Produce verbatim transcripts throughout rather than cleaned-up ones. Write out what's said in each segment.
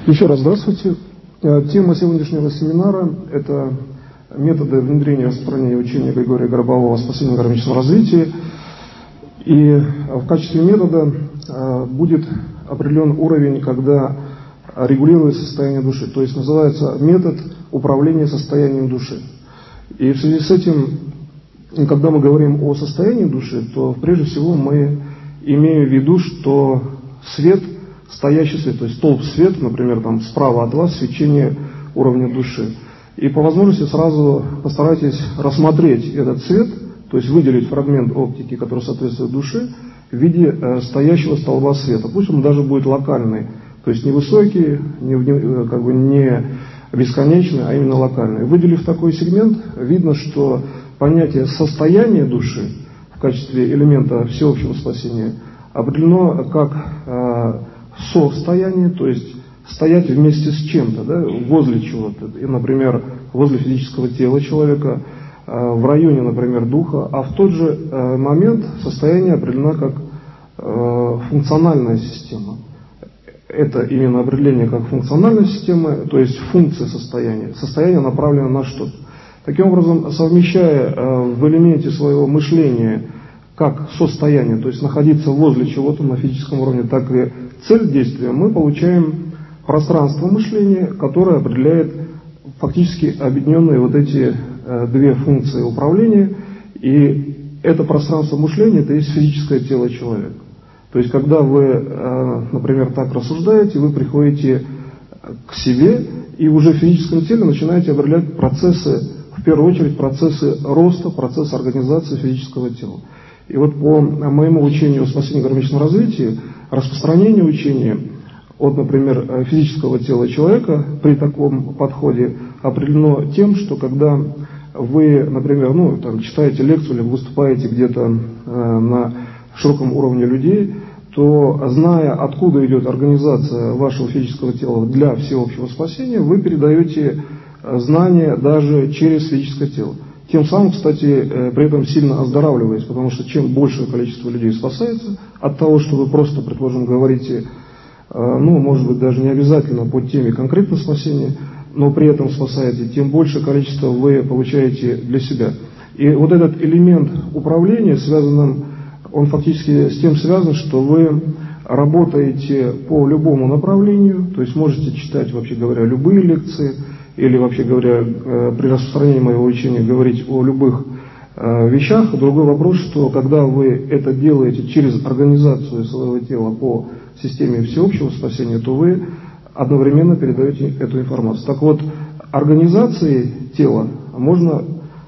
Еще раз здравствуйте. Тема сегодняшнего семинара – это методы внедрения и распространения учения Григория Гробового о спасении гармоническом развитии. И в качестве метода будет определен уровень, когда регулируется состояние души. То есть называется метод управления состоянием души. И в связи с этим, когда мы говорим о состоянии души, то прежде всего мы имеем в виду, что свет, стоящий свет, то есть столб света, например, там справа от вас свечение уровня души. И по возможности сразу постарайтесь рассмотреть этот свет, то есть выделить фрагмент оптики, который соответствует душе, в виде э, стоящего столба света. Пусть он даже будет локальный, то есть не высокий, не, не, как бы не бесконечный, а именно локальный. Выделив такой сегмент, видно, что понятие состояния души в качестве элемента всеобщего спасения определено как э, состояние, то есть стоять вместе с чем-то, да, возле чего-то, и, например, возле физического тела человека, э, в районе, например, духа, а в тот же э, момент состояние определено как э, функциональная система. Это именно определение как функциональная система, то есть функция состояния. Состояние направлено на что-то. Таким образом, совмещая э, в элементе своего мышления как состояние, то есть находиться возле чего-то на физическом уровне, так и цель действия, мы получаем пространство мышления, которое определяет фактически объединенные вот эти э, две функции управления. И это пространство мышления, это есть физическое тело человека. То есть, когда вы, э, например, так рассуждаете, вы приходите к себе и уже в физическом теле начинаете определять процессы, в первую очередь процессы роста, процессы организации физического тела. И вот по моему учению о спасении гармоническом развитии, распространение учения от, например, физического тела человека при таком подходе определено тем, что когда вы, например, ну, там, читаете лекцию или выступаете где-то э, на широком уровне людей, то, зная, откуда идет организация вашего физического тела для всеобщего спасения, вы передаете знания даже через физическое тело. Тем самым, кстати, при этом сильно оздоравливаясь, потому что чем большее количество людей спасается от того, что вы просто, предположим, говорите, ну, может быть, даже не обязательно по теме конкретно спасения, но при этом спасаете, тем большее количество вы получаете для себя. И вот этот элемент управления, связанным, он фактически с тем связан, что вы работаете по любому направлению, то есть можете читать, вообще говоря, любые лекции, или, вообще говоря, при распространении моего учения говорить о любых вещах. Другой вопрос, что когда вы это делаете через организацию своего тела по системе всеобщего спасения, то вы одновременно передаете эту информацию. Так вот, организацией тела можно,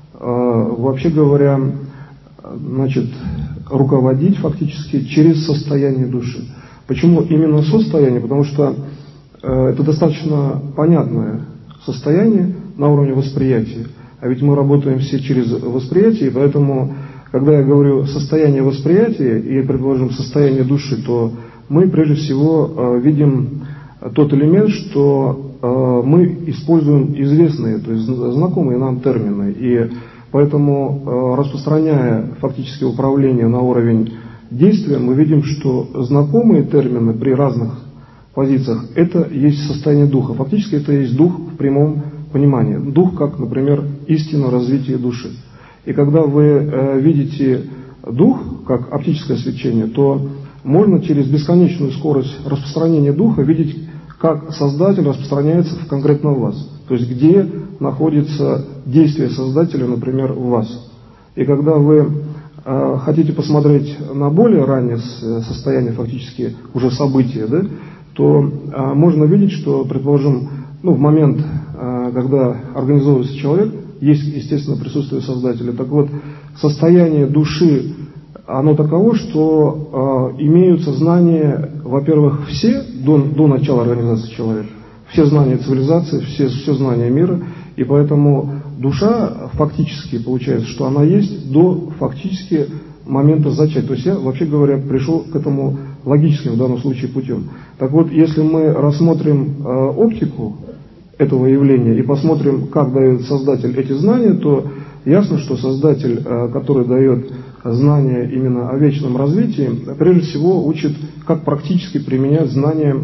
вообще говоря, значит, руководить фактически через состояние души. Почему именно состояние? Потому что это достаточно понятное состояние на уровне восприятия. А ведь мы работаем все через восприятие, и поэтому, когда я говорю состояние восприятия и, предположим, состояние души, то мы прежде всего э, видим тот элемент, что э, мы используем известные, то есть знакомые нам термины. И поэтому, э, распространяя фактически управление на уровень действия, мы видим, что знакомые термины при разных позициях – это есть состояние духа. Фактически это есть дух в прямом понимании. Дух как, например, истинное развитие души. И когда вы э, видите дух как оптическое свечение, то можно через бесконечную скорость распространения духа видеть, как Создатель распространяется в конкретно в вас. То есть где находится действие Создателя, например, в вас. И когда вы э, хотите посмотреть на более раннее состояние, фактически уже события, да, то а, можно видеть, что, предположим, ну, в момент, а, когда организовывается человек, есть, естественно, присутствие Создателя. Так вот, состояние души, оно таково, что а, имеются знания, во-первых, все до, до начала организации человека, все знания цивилизации, все, все знания мира, и поэтому душа фактически, получается, что она есть до фактически момента зачатия. То есть я, вообще говоря, пришел к этому логическим в данном случае путем. Так вот, если мы рассмотрим э, оптику этого явления и посмотрим, как дает Создатель эти знания, то ясно, что Создатель, э, который дает знания именно о вечном развитии, прежде всего учит, как практически применять знания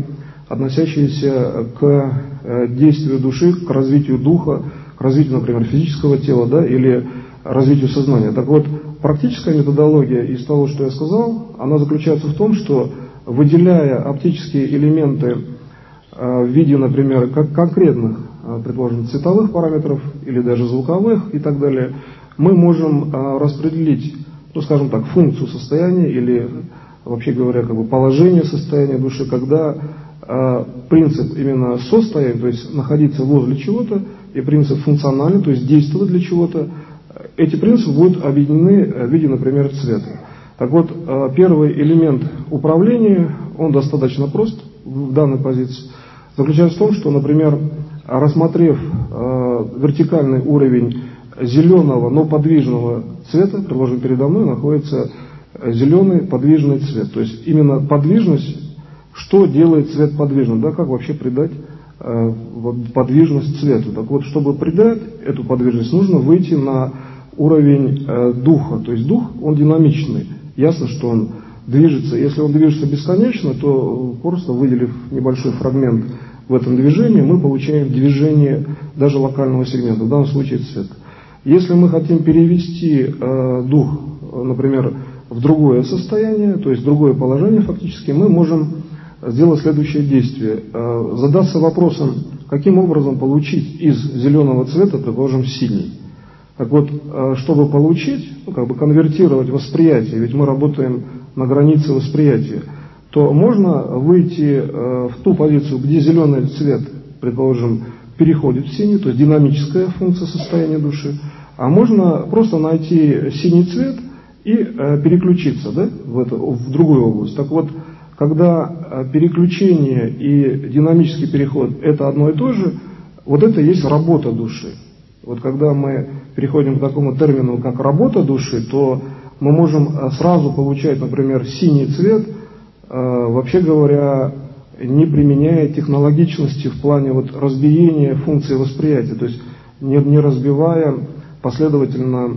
относящиеся к действию души, к развитию духа, к развитию, например, физического тела, да, или развитию сознания. Так вот, практическая методология из того, что я сказал, она заключается в том, что выделяя оптические элементы в виде, например, как конкретных, предположим, цветовых параметров или даже звуковых и так далее, мы можем распределить, ну, скажем так, функцию состояния или, вообще говоря, как бы положение состояния души, когда принцип именно состояния, то есть находиться возле чего-то, и принцип функциональный, то есть действовать для чего-то, эти принципы будут объединены в виде, например, цвета. Так вот, первый элемент управления, он достаточно прост в данной позиции, заключается в том, что, например, рассмотрев вертикальный уровень зеленого, но подвижного цвета, предложим, передо мной находится зеленый подвижный цвет. То есть именно подвижность, что делает цвет подвижным, да, как вообще придать э, подвижность цвету. Так вот, чтобы придать эту подвижность, нужно выйти на уровень э, духа. То есть дух, он динамичный. Ясно, что он движется. Если он движется бесконечно, то просто выделив небольшой фрагмент в этом движении, мы получаем движение даже локального сегмента, в данном случае цвета. Если мы хотим перевести э, дух, например, в другое состояние, то есть в другое положение фактически, мы можем сделать следующее действие. Э, задаться вопросом, каким образом получить из зеленого цвета, предположим, синий. Так вот, э, чтобы получить, ну, как бы конвертировать восприятие, ведь мы работаем на границе восприятия, то можно выйти э, в ту позицию, где зеленый цвет, предположим, переходит в синий, то есть динамическая функция состояния души, а можно просто найти синий цвет и э, переключиться, да, в, это, в другую область. Так вот, когда э, переключение и динамический переход это одно и то же, вот это и есть работа души. Вот когда мы переходим к такому термину, как работа души, то мы можем сразу получать, например, синий цвет, э, вообще говоря, не применяя технологичности в плане вот разбиения функции восприятия, то есть не, не разбивая последовательно,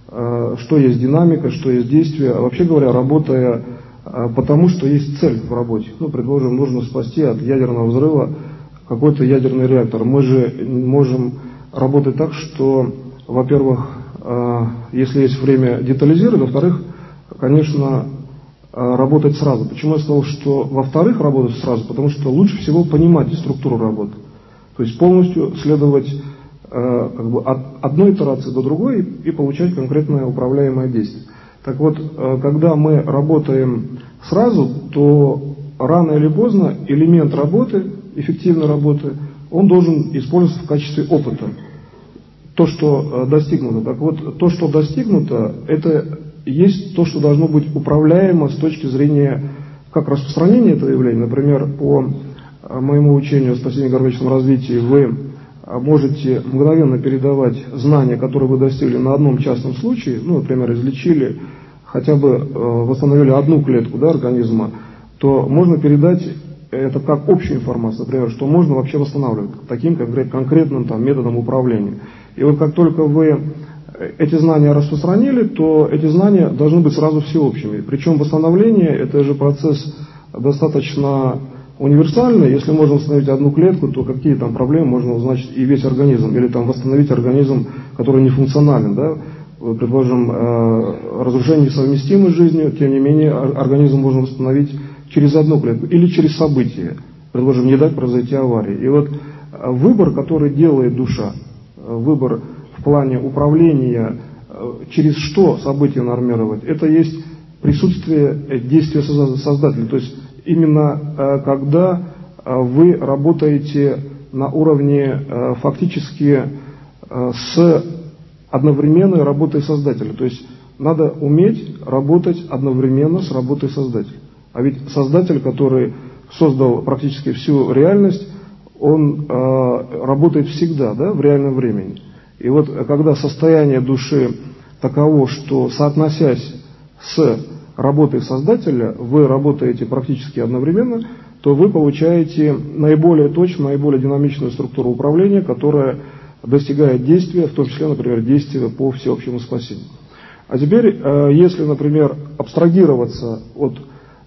э, что есть динамика, что есть действие, а вообще говоря, работая э, потому, что есть цель в работе. Ну, предположим, нужно спасти от ядерного взрыва какой-то ядерный реактор. Мы же можем работать так, что, во-первых, э, если есть время, детализировать, во-вторых, конечно, работать сразу. Почему я сказал, что во-вторых работать сразу? Потому что лучше всего понимать структуру работы. То есть полностью следовать э, как бы от одной итерации до другой и, и получать конкретное управляемое действие. Так вот, э, когда мы работаем сразу, то рано или поздно элемент работы, эффективной работы, он должен использоваться в качестве опыта. То, что э, достигнуто. Так вот, то, что достигнуто, это есть то, что должно быть управляемо с точки зрения как распространения этого явления. Например, по моему учению о спасении гармоничном развитии вы можете мгновенно передавать знания, которые вы достигли на одном частном случае, ну, например, излечили, хотя бы э, восстановили одну клетку, да, организма, то можно передать это как общую информацию, например, что можно вообще восстанавливать таким конкретным там, методом управления. И вот как только вы эти знания распространили, то эти знания должны быть сразу всеобщими. Причем восстановление – это же процесс достаточно универсальный. Если можно восстановить одну клетку, то какие там проблемы можно узнать и весь организм. Или там восстановить организм, который не функционален. Да? Предположим, разрушение несовместимо с жизнью, тем не менее организм можно восстановить через одну клетку или через события. Предположим, не дать произойти аварии. И вот выбор, который делает душа, выбор в плане управления, через что события нормировать, это есть присутствие действия Создателя. То есть именно когда вы работаете на уровне фактически с одновременной работой Создателя. То есть надо уметь работать одновременно с работой Создателя. А ведь Создатель, который создал практически всю реальность, он работает всегда, да, в реальном времени. И вот когда состояние души таково, что, соотносясь с работой Создателя, вы работаете практически одновременно, то вы получаете наиболее точную, наиболее динамичную структуру управления, которая достигает действия, в том числе, например, действия по всеобщему спасению. А теперь, если, например, абстрагироваться от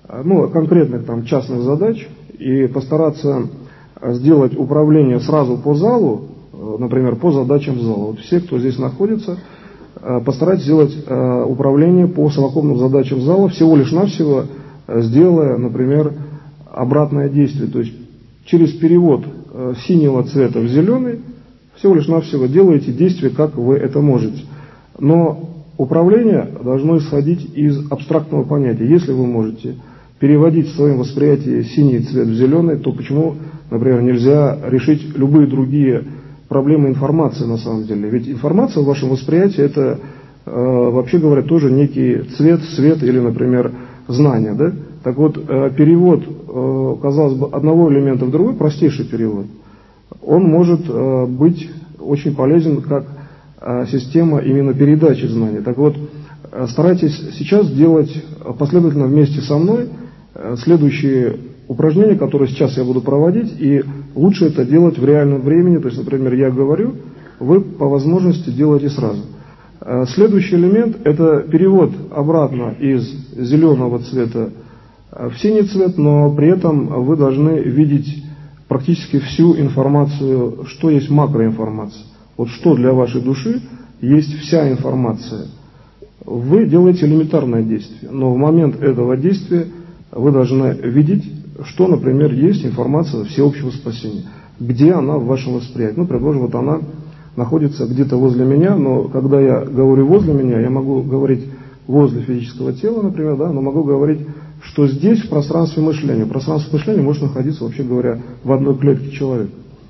ну, конкретных там частных задач и постараться сделать управление сразу по залу, например, по задачам зала. Вот все, кто здесь находится, постарайтесь сделать управление по совокупным задачам зала, всего лишь навсего сделая, например, обратное действие. То есть через перевод синего цвета в зеленый всего лишь навсего делаете действие, как вы это можете. Но управление должно исходить из абстрактного понятия. Если вы можете переводить в своем восприятии синий цвет в зеленый, то почему, например, нельзя решить любые другие проблемы информации на самом деле? Ведь информация в вашем восприятии это, э, вообще говоря, тоже некий цвет, свет или, например, знание. Да? Так вот, э, перевод, э, казалось бы, одного элемента в другой, простейший перевод, он может э, быть очень полезен как э, система именно передачи знаний. Так вот, э, старайтесь сейчас делать последовательно вместе со мной э, следующие упражнения, которые сейчас я буду проводить, и лучше это делать в реальном времени. То есть, например, я говорю, вы по возможности делаете сразу. Э, следующий элемент – это перевод обратно из зеленого цвета в синий цвет, но при этом вы должны видеть практически всю информацию, что есть макроинформация. Вот что для вашей души есть вся информация. Вы делаете элементарное действие, но в момент этого действия вы должны видеть, что, например, есть информация всеобщего спасения. Где она в вашем восприятии? Ну, предположим, вот она находится где-то возле меня, но когда я говорю возле меня, я могу говорить возле физического тела, например, да, но могу говорить, что здесь в пространстве мышления. Пространство мышления может находиться, вообще говоря, в одной клетке человека.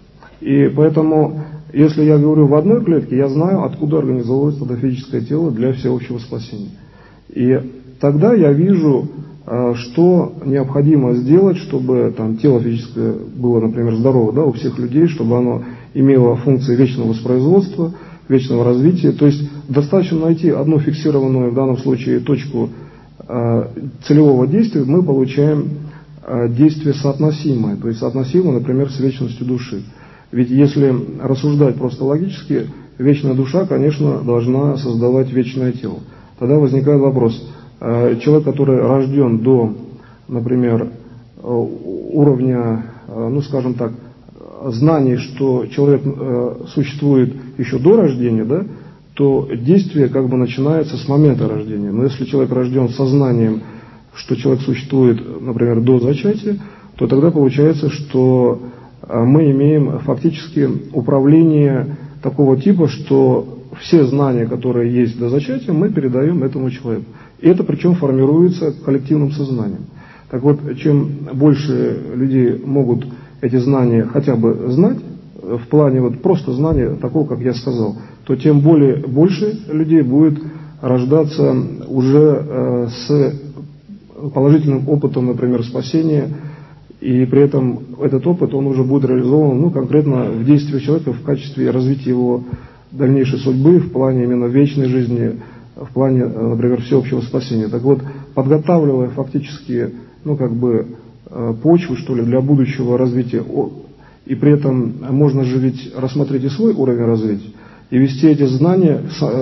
И поэтому, если я говорю в одной клетке, я знаю, откуда организовывается тогда физическое тело для всеобщего спасения. И тогда я вижу, что необходимо сделать, чтобы там, тело физическое было, например, здорово, да, у всех людей, чтобы оно имело функции вечного воспроизводства, вечного развития. То есть достаточно найти одну фиксированную, в данном случае, точку целевого действия, мы получаем действие соотносимое, то есть соотносимое, например, с вечностью души. Ведь если рассуждать просто логически, вечная душа, конечно, должна создавать вечное тело. Тогда возникает вопрос, человек, который рожден до, например, уровня, ну скажем так, знаний, что человек существует еще до рождения, да, то действие как бы начинается с момента рождения. Но если человек рожден сознанием, что человек существует, например, до зачатия, то тогда получается, что мы имеем фактически управление такого типа, что все знания, которые есть до зачатия, мы передаем этому человеку. И это причем формируется коллективным сознанием. Так вот, чем больше людей могут эти знания хотя бы знать, в плане вот просто знания такого, как я сказал, то тем более больше людей будет рождаться уже э, с положительным опытом, например, спасения, и при этом этот опыт, он уже будет реализован, ну, конкретно в действии человека в качестве развития его дальнейшей судьбы, в плане именно вечной жизни, в плане, например, всеобщего спасения. Так вот, подготавливая фактически, ну, как бы, почву, что ли, для будущего развития, и при этом можно же ведь рассмотреть и свой уровень развития, и вести эти знания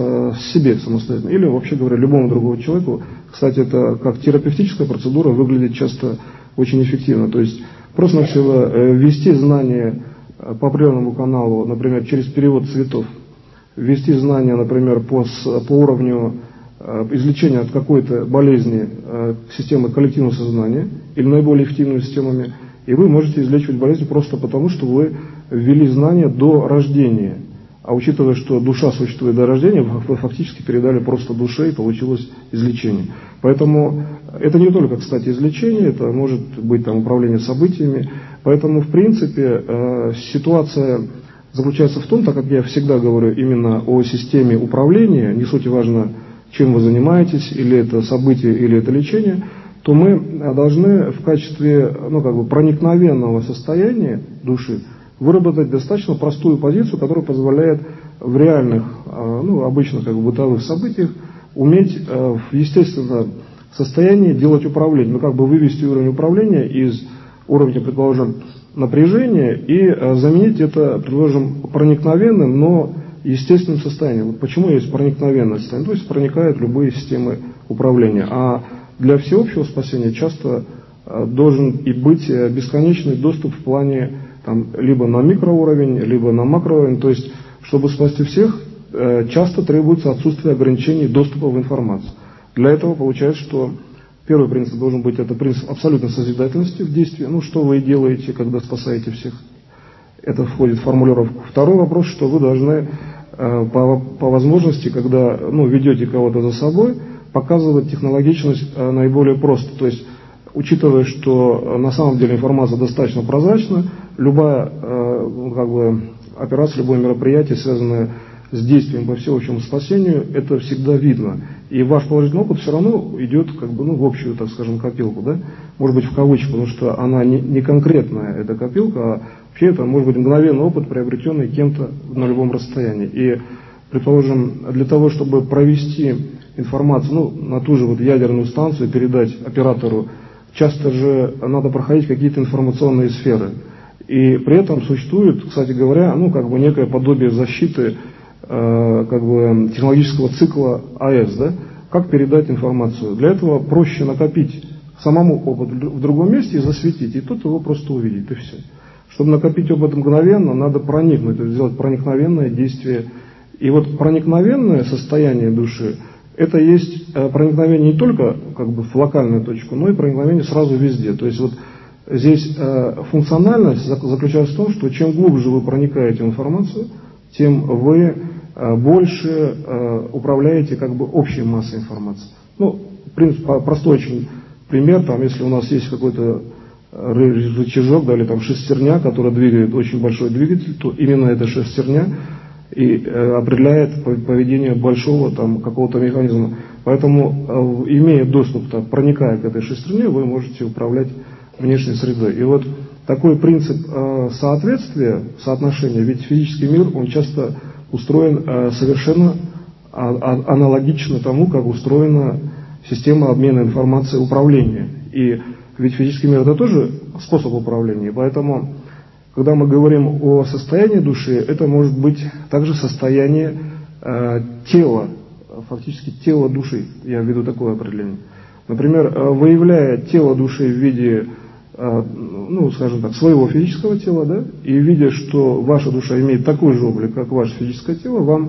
себе самостоятельно, или, вообще говоря, любому другому человеку. Кстати, это как терапевтическая процедура выглядит часто очень эффективно. То есть просто-навсего ввести знания по определенному каналу, например, через перевод цветов, ввести знания, например, по, по уровню излечения от какой-то болезни системы коллективного сознания или наиболее эффективными системами, и вы можете излечивать болезнь просто потому, что вы ввели знания до рождения. А учитывая, что душа существует до рождения, вы фактически передали просто душе, и получилось излечение. Поэтому это не только, кстати, излечение, это может быть там, управление событиями. Поэтому, в принципе, э, ситуация заключается в том, так как я всегда говорю именно о системе управления, не суть важно, чем вы занимаетесь, или это событие, или это лечение, то мы должны в качестве, ну, как бы проникновенного состояния души выработать достаточно простую позицию, которая позволяет в реальных, ну, обычно как бы бытовых событиях уметь в естественном состоянии делать управление. Ну, как бы вывести уровень управления из уровня, предположим, напряжения и заменить это, предположим, проникновенным, но естественным состоянием. Вот почему есть проникновенное состояние? То есть проникают любые системы управления. А для всеобщего спасения часто должен и быть бесконечный доступ в плане там, либо на микроуровень, либо на макроуровень. То есть, чтобы спасти всех, часто требуется отсутствие ограничений доступа в информацию. Для этого получается, что первый принцип должен быть это принцип абсолютной созидательности в действии. Ну, что вы делаете, когда спасаете всех? Это входит в формулировку. Второй вопрос, что вы должны по, по возможности, когда ну, ведете кого-то за собой, показывать технологичность наиболее просто. То есть, учитывая, что на самом деле информация достаточно прозрачна, любая как бы, операция, любое мероприятие, связанное с действием по всеобщему спасению, это всегда видно. И ваш положительный опыт все равно идет как бы, ну, в общую, так скажем, копилку, да? Может быть, в кавычках, потому что она не, не конкретная, эта копилка, а вообще это может быть мгновенный опыт, приобретенный кем-то на любом расстоянии. И, предположим, для того, чтобы провести информацию, ну, на ту же вот ядерную станцию, передать оператору, часто же надо проходить какие-то информационные сферы. И при этом существует, кстати говоря, ну, как бы некое подобие защиты как бы технологического цикла АЭС, да, как передать информацию. Для этого проще накопить самому опыт в другом месте и засветить, и тот его просто увидит, и все. Чтобы накопить опыт мгновенно, надо проникнуть, то есть сделать проникновенное действие. И вот проникновенное состояние души, это есть проникновение не только как бы в локальную точку, но и проникновение сразу везде. То есть вот здесь функциональность заключается в том, что чем глубже вы проникаете в информацию, тем вы больше управляете как бы общей массой информации. Ну, в принципе, простой очень пример, там, если у нас есть какой-то рычажок, да, или там шестерня, которая двигает очень большой двигатель, то именно эта шестерня и определяет поведение большого там какого-то механизма. Поэтому, имея доступ, так, проникая к этой шестерне, вы можете управлять внешней средой. И вот такой принцип соответствия, соотношения, ведь физический мир, он часто устроен совершенно аналогично тому, как устроена система обмена информацией управления. И ведь физический мир это тоже способ управления. Поэтому, когда мы говорим о состоянии души, это может быть также состояние э, тела, фактически тело души. Я введу такое определение. Например, выявляя тело души в виде, э, ну, скажем так, своего физического тела, да, и видя, что ваша душа имеет такой же облик, как ваше физическое тело, вам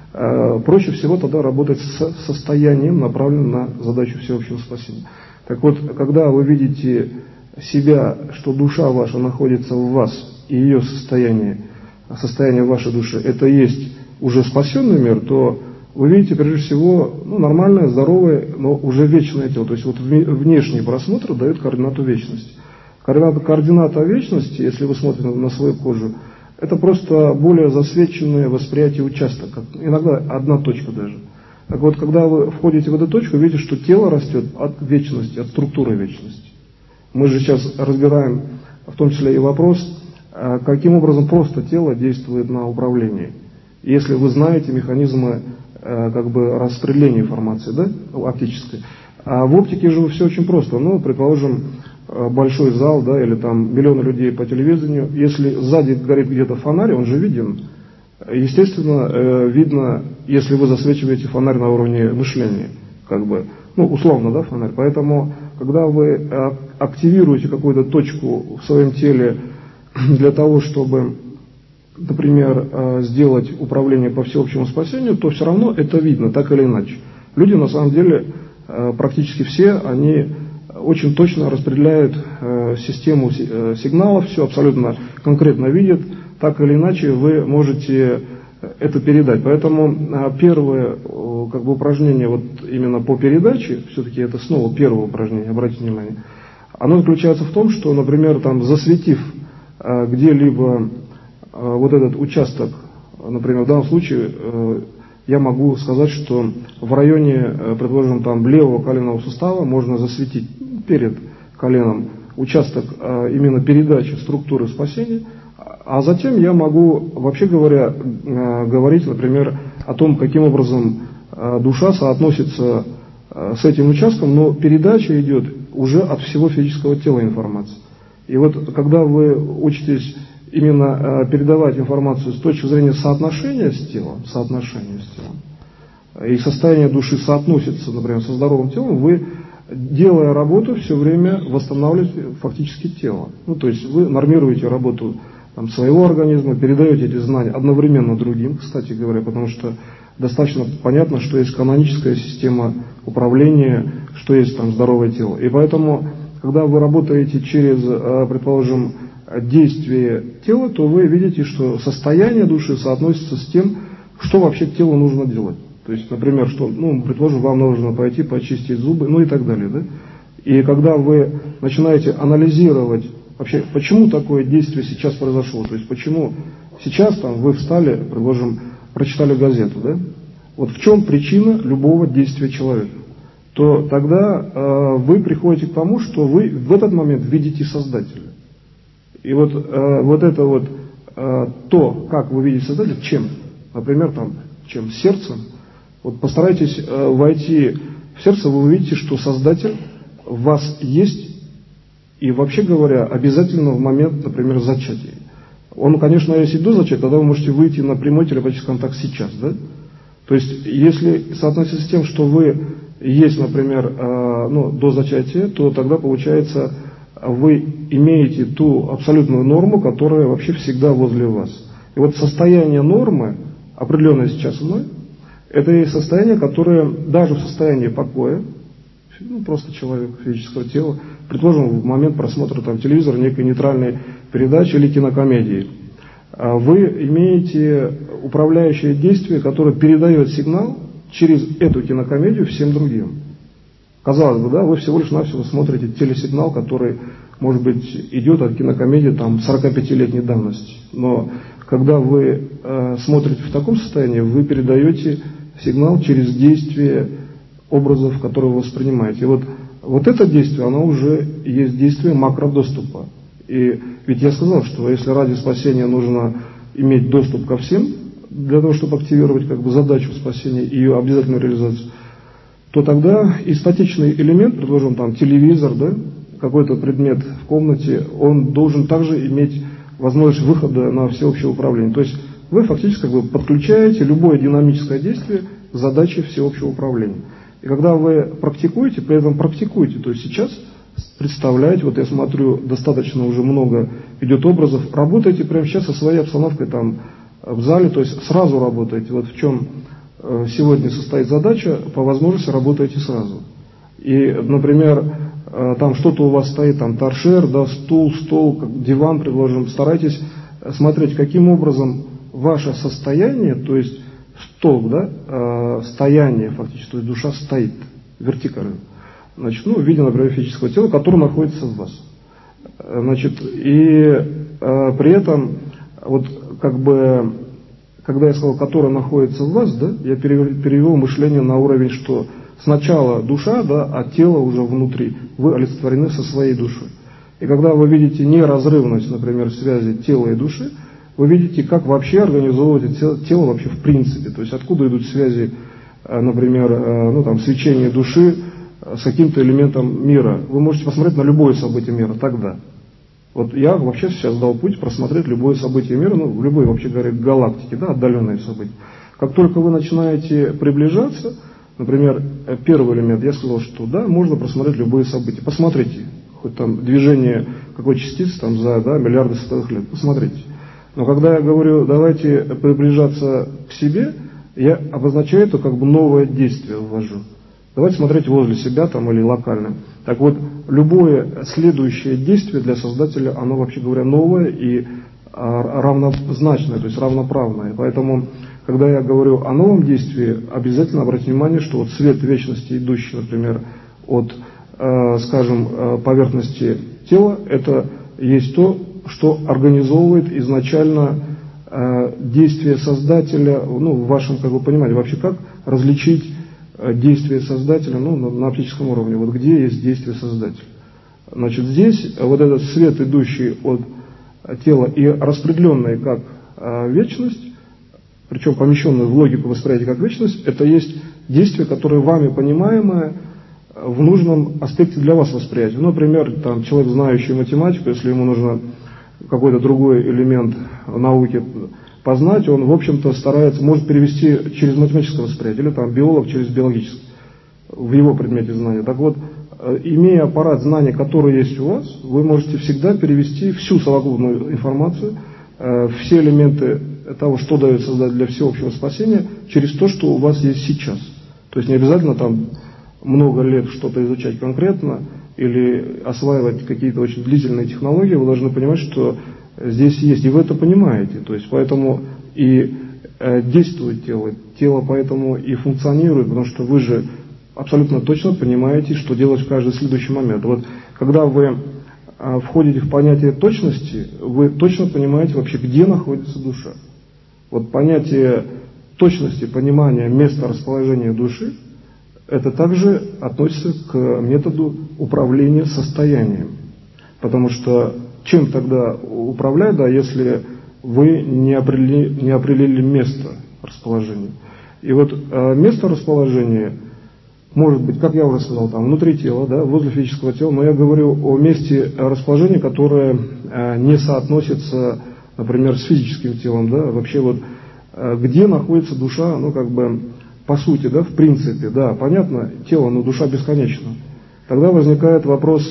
э, проще всего тогда работать с состоянием, направленным на задачу всеобщего спасения. Так вот, когда вы видите себя, что душа ваша находится в вас, и ее состояние, состояние вашей души, это есть уже спасенный мир, то вы видите, прежде всего, ну, нормальное, здоровое, но уже вечное тело. То есть вот внешний просмотр дает координату вечности. Координата, координата вечности, если вы смотрите на свою кожу, это просто более засвеченное восприятие участка, иногда одна точка даже. Так вот, когда вы входите в эту точку, видите, что тело растет от вечности, от структуры вечности. Мы же сейчас разбираем, в том числе и вопрос, каким образом просто тело действует на управление. Если вы знаете механизмы как бы распределения информации, да, оптической. А в оптике же все очень просто. Ну, предположим, большой зал, да, или там миллионы людей по телевидению. Если сзади горит где-то фонарь, он же виден. Естественно, видно, если вы засвечиваете фонарь на уровне мышления, как бы, ну, условно, да, фонарь. Поэтому, когда вы активируете какую-то точку в своем теле для того, чтобы, например, сделать управление по всеобщему спасению, то все равно это видно, так или иначе. Люди, на самом деле, практически все, они очень точно распределяют систему сигналов, все абсолютно конкретно видят. Так или иначе вы можете это передать. Поэтому первое как бы, упражнение вот именно по передаче, все-таки это снова первое упражнение, обратите внимание, оно заключается в том, что, например, там, засветив где-либо вот этот участок, например, в данном случае я могу сказать, что в районе, предположим, там, левого коленного сустава можно засветить перед коленом участок именно передачи структуры спасения. А затем я могу, вообще говоря, говорить, например, о том, каким образом душа соотносится с этим участком, но передача идет уже от всего физического тела информации. И вот когда вы учитесь именно передавать информацию с точки зрения соотношения с телом, соотношения с телом, и состояние души соотносится, например, со здоровым телом, вы делая работу, все время восстанавливаете фактически тело. Ну, то есть вы нормируете работу там, своего организма, передаете эти знания одновременно другим, кстати говоря, потому что достаточно понятно, что есть каноническая система управления, что есть там здоровое тело. И поэтому, когда вы работаете через, предположим, действие тела, то вы видите, что состояние души соотносится с тем, что вообще телу нужно делать. То есть, например, что, ну, предположим, вам нужно пойти почистить зубы, ну и так далее, да? И когда вы начинаете анализировать вообще, почему такое действие сейчас произошло, то есть почему сейчас там вы встали, предположим, прочитали газету, да? Вот в чем причина любого действия человека, то тогда э, вы приходите к тому, что вы в этот момент видите Создателя. И вот, э, вот это вот э, то, как вы видите Создателя, чем? Например, там, чем? Сердцем. Вот постарайтесь э, войти в сердце, вы увидите, что Создатель в вас есть, и вообще говоря, обязательно в момент, например, зачатия. Он, конечно, если до зачатия, тогда вы можете выйти на прямой телепатический контакт сейчас, да? То есть, если соотноситься с тем, что вы есть, например, э, ну, до зачатия, то тогда получается, вы имеете ту абсолютную норму, которая вообще всегда возле вас. И вот состояние нормы, определенное сейчас мной, это и состояние, которое даже в состоянии покоя, ну, просто человек физического тела, предположим, в момент просмотра там, телевизора, некой нейтральной передачи или кинокомедии, вы имеете управляющее действие, которое передает сигнал через эту кинокомедию всем другим. Казалось бы, да, вы всего лишь навсего смотрите телесигнал, который, может быть, идет от кинокомедии там, сорокапятилетней давности. Но когда вы э, смотрите в таком состоянии, вы передаете сигнал через действие образов, которые вы воспринимаете. И вот, вот это действие, оно уже есть действие макродоступа. И ведь я сказал, что если ради спасения нужно иметь доступ ко всем, для того, чтобы активировать как бы, задачу спасения и ее обязательную реализацию, то тогда и статичный элемент, предположим, там телевизор, да, какой-то предмет в комнате, он должен также иметь возможность выхода на всеобщее управление. То есть вы фактически как бы, подключаете любое динамическое действие к задаче всеобщего управления. И когда вы практикуете, при этом практикуете, то есть сейчас представляете, вот я смотрю, достаточно уже много идет образов, работаете прямо сейчас со своей обстановкой там в зале, то есть сразу работаете. Вот в чем сегодня состоит задача, по возможности работаете сразу. И, например, там что-то у вас стоит, там торшер, да, стул, стол, диван, предложим, старайтесь смотреть, каким образом ваше состояние, то есть стол, да, стояние фактически, то есть душа стоит вертикально. Значит, ну, в виде, например, физического тела, которое находится в вас. Значит, и э, при этом, вот как бы, когда я сказал, которое находится в вас, да, я перевел, перевел мышление на уровень, что сначала душа, да, а тело уже внутри, вы олицетворены со своей душой. И когда вы видите неразрывность, например, связи тела и души, вы видите, как вообще организовывать тело, тело вообще в принципе, то есть откуда идут связи, например, ну, там, свечение души с каким-то элементом мира. Вы можете посмотреть на любое событие мира тогда. Вот я вообще сейчас дал путь просмотреть любое событие мира, ну, в любой, вообще говоря, галактике, да, отдаленные события. Как только вы начинаете приближаться, например, первый элемент, я сказал, что да, можно просмотреть любые события. Посмотрите, хоть там движение какой частицы там за, да, миллиарды световых лет, посмотрите. Но когда я говорю, давайте приближаться к себе, я обозначаю это как бы новое действие ввожу. Давайте смотреть возле себя там или локально. Так вот, любое следующее действие для Создателя, оно, вообще говоря, новое и а, равнозначное, то есть равноправное. Поэтому, когда я говорю о новом действии, обязательно обратите внимание, что вот свет вечности, идущий, например, от, э, скажем, э, поверхности тела, это есть то, что организовывает изначально э, действие Создателя, ну, в вашем, как бы, понимании, вообще как различить действие Создателя, ну, на, на оптическом уровне, вот где есть действие Создателя. Значит, здесь вот этот свет, идущий от тела и распределенный как а, вечность, причем помещенный в логику восприятия как вечность, это есть действие, которое вами понимаемое в нужном аспекте для вас восприятия. Ну, например, там, человек, знающий математику, если ему нужно какой-то другой элемент науки познать, он, в общем-то, старается, может перевести через математическое восприятие, или там биолог через биологическое, в его предмете знания. Так вот, имея аппарат знаний, который есть у вас, вы можете всегда перевести всю совокупную информацию, все элементы того, что дает Создатель для всеобщего спасения, через то, что у вас есть сейчас. То есть не обязательно там много лет что-то изучать конкретно или осваивать какие-то очень длительные технологии, вы должны понимать, что здесь есть, и вы это понимаете. То есть поэтому и э, действует тело, тело поэтому и функционирует, потому что вы же абсолютно точно понимаете, что делать в каждый следующий момент. Вот когда вы э, входите в понятие точности, вы точно понимаете вообще, где находится душа. Вот понятие точности понимания места расположения души, это также относится к методу управления состоянием. Потому что чем тогда управлять, да, если вы не определили, не определили место расположения. И вот э, место расположения может быть, как я уже сказал, там внутри тела, да, возле физического тела, но я говорю о месте расположения, которое э, не соотносится, например, с физическим телом, да, вообще вот э, где находится душа, ну как бы по сути, да, в принципе, да, понятно, тело, но душа бесконечна. Тогда возникает вопрос,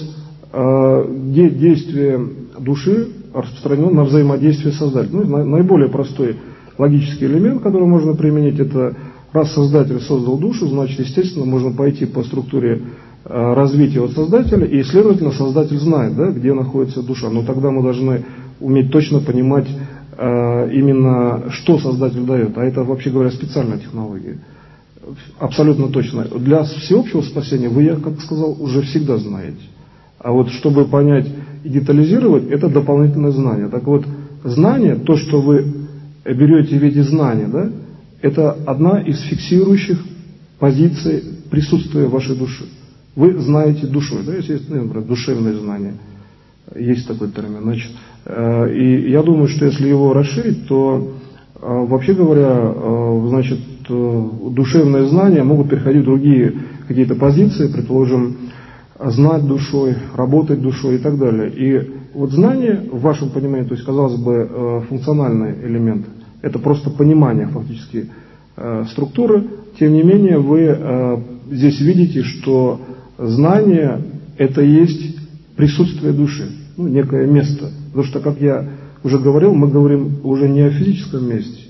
э, где действие души распространено на взаимодействие Создателя. Ну, наиболее простой логический элемент, который можно применить, это раз Создатель создал душу, значит, естественно, можно пойти по структуре э, развития от Создателя, и, следовательно, Создатель знает, да, где находится душа. Но тогда мы должны уметь точно понимать э, именно, что Создатель дает. А это, вообще говоря, специальная технология. Абсолютно точно. Для всеобщего спасения вы, я как сказал, уже всегда знаете. А вот чтобы понять и детализировать, это дополнительное знание. Так вот, знание, то, что вы берете в виде знания, да, это одна из фиксирующих позиций присутствия вашей души. Вы знаете душой, да, если есть, ну, например, душевное знание, есть такой термин. Значит, э, и я думаю, что если его расширить, то э, вообще говоря, э, значит, э, душевные знания могут переходить в другие какие-то позиции, предположим, знать душой, работать душой и так далее. И вот знание, в вашем понимании, то есть, казалось бы, э, функциональный элемент, это просто понимание фактически э, структуры. Тем не менее, вы э, здесь видите, что знание – это есть присутствие души, ну, некое место. Потому что, как я уже говорил, мы говорим уже не о физическом месте.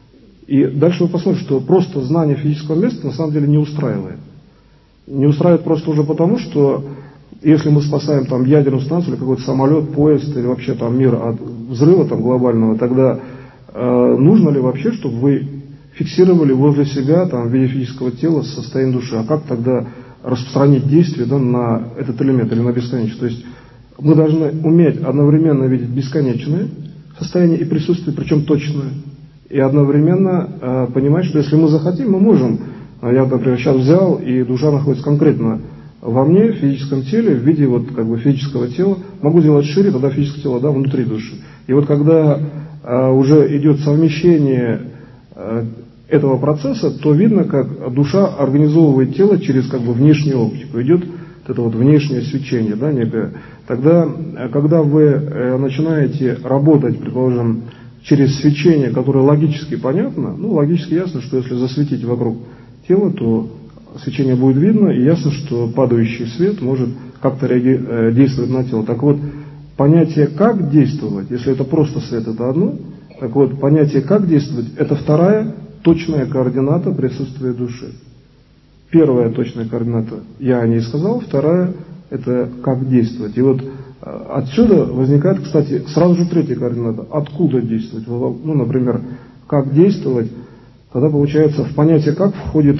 И дальше вы посмотрите, что просто знание физического места на самом деле не устраивает. Не устраивает просто уже потому, что если мы спасаем там ядерную станцию или какой-то самолет, поезд или вообще там мир от взрыва там глобального, тогда нужно ли вообще, чтобы вы фиксировали возле себя там, в виде физического тела состояние души? А как тогда распространить действие, да, на этот элемент или на бесконечность? То есть мы должны уметь одновременно видеть бесконечное состояние и присутствие, причем точное, и одновременно э, понимать, что если мы захотим, мы можем. Я, например, сейчас взял, и душа находится конкретно во мне, в физическом теле, в виде вот, как бы, физического тела. Могу сделать шире, тогда физическое тело, да, внутри души. И вот когда уже идет совмещение этого процесса, то видно, как душа организовывает тело через как бы внешнюю оптику. Идет вот это вот внешнее свечение, да, некое. Тогда, когда вы начинаете работать, предположим, через свечение, которое логически понятно, ну, логически ясно, что если засветить вокруг тела, то свечение будет видно, и ясно, что падающий свет может как-то реаги- действовать на тело. Так вот, понятие «как действовать», если это просто свет, это одно. Так вот, понятие «как действовать» — это вторая точная координата присутствия души. Первая точная координата я о ней сказал, вторая — это «как действовать». И вот отсюда возникает, кстати, сразу же третья координата. Откуда действовать? Ну, например, «как действовать», тогда получается в понятие «как» входит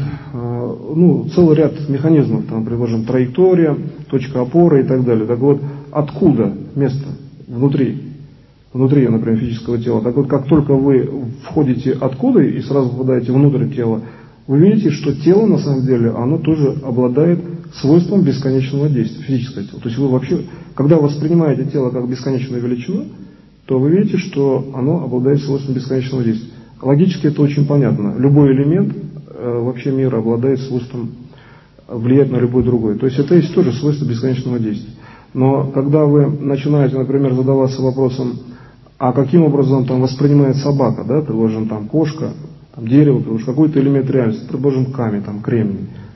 ну, целый ряд механизмов, там, предположим, траектория, точка опоры и так далее. Так вот, откуда место? Внутри. Внутри, например, физического тела. Так вот, как только вы входите откуда и сразу попадаете внутрь тела, вы видите, что тело, на самом деле, оно тоже обладает свойством бесконечного действия, физическое тело. То есть вы вообще, когда вы воспринимаете тело как бесконечную величину, то вы видите, что оно обладает свойством бесконечного действия. Логически это очень понятно. Любой элемент э, вообще мира обладает свойством влиять на любой другой. То есть это есть тоже свойство бесконечного действия. Но когда вы начинаете, например, задаваться вопросом, а каким образом там воспринимает собака, да, предположим, там кошка, там дерево, предположим, какой-то элемент реальности, предположим, камень, там кремний.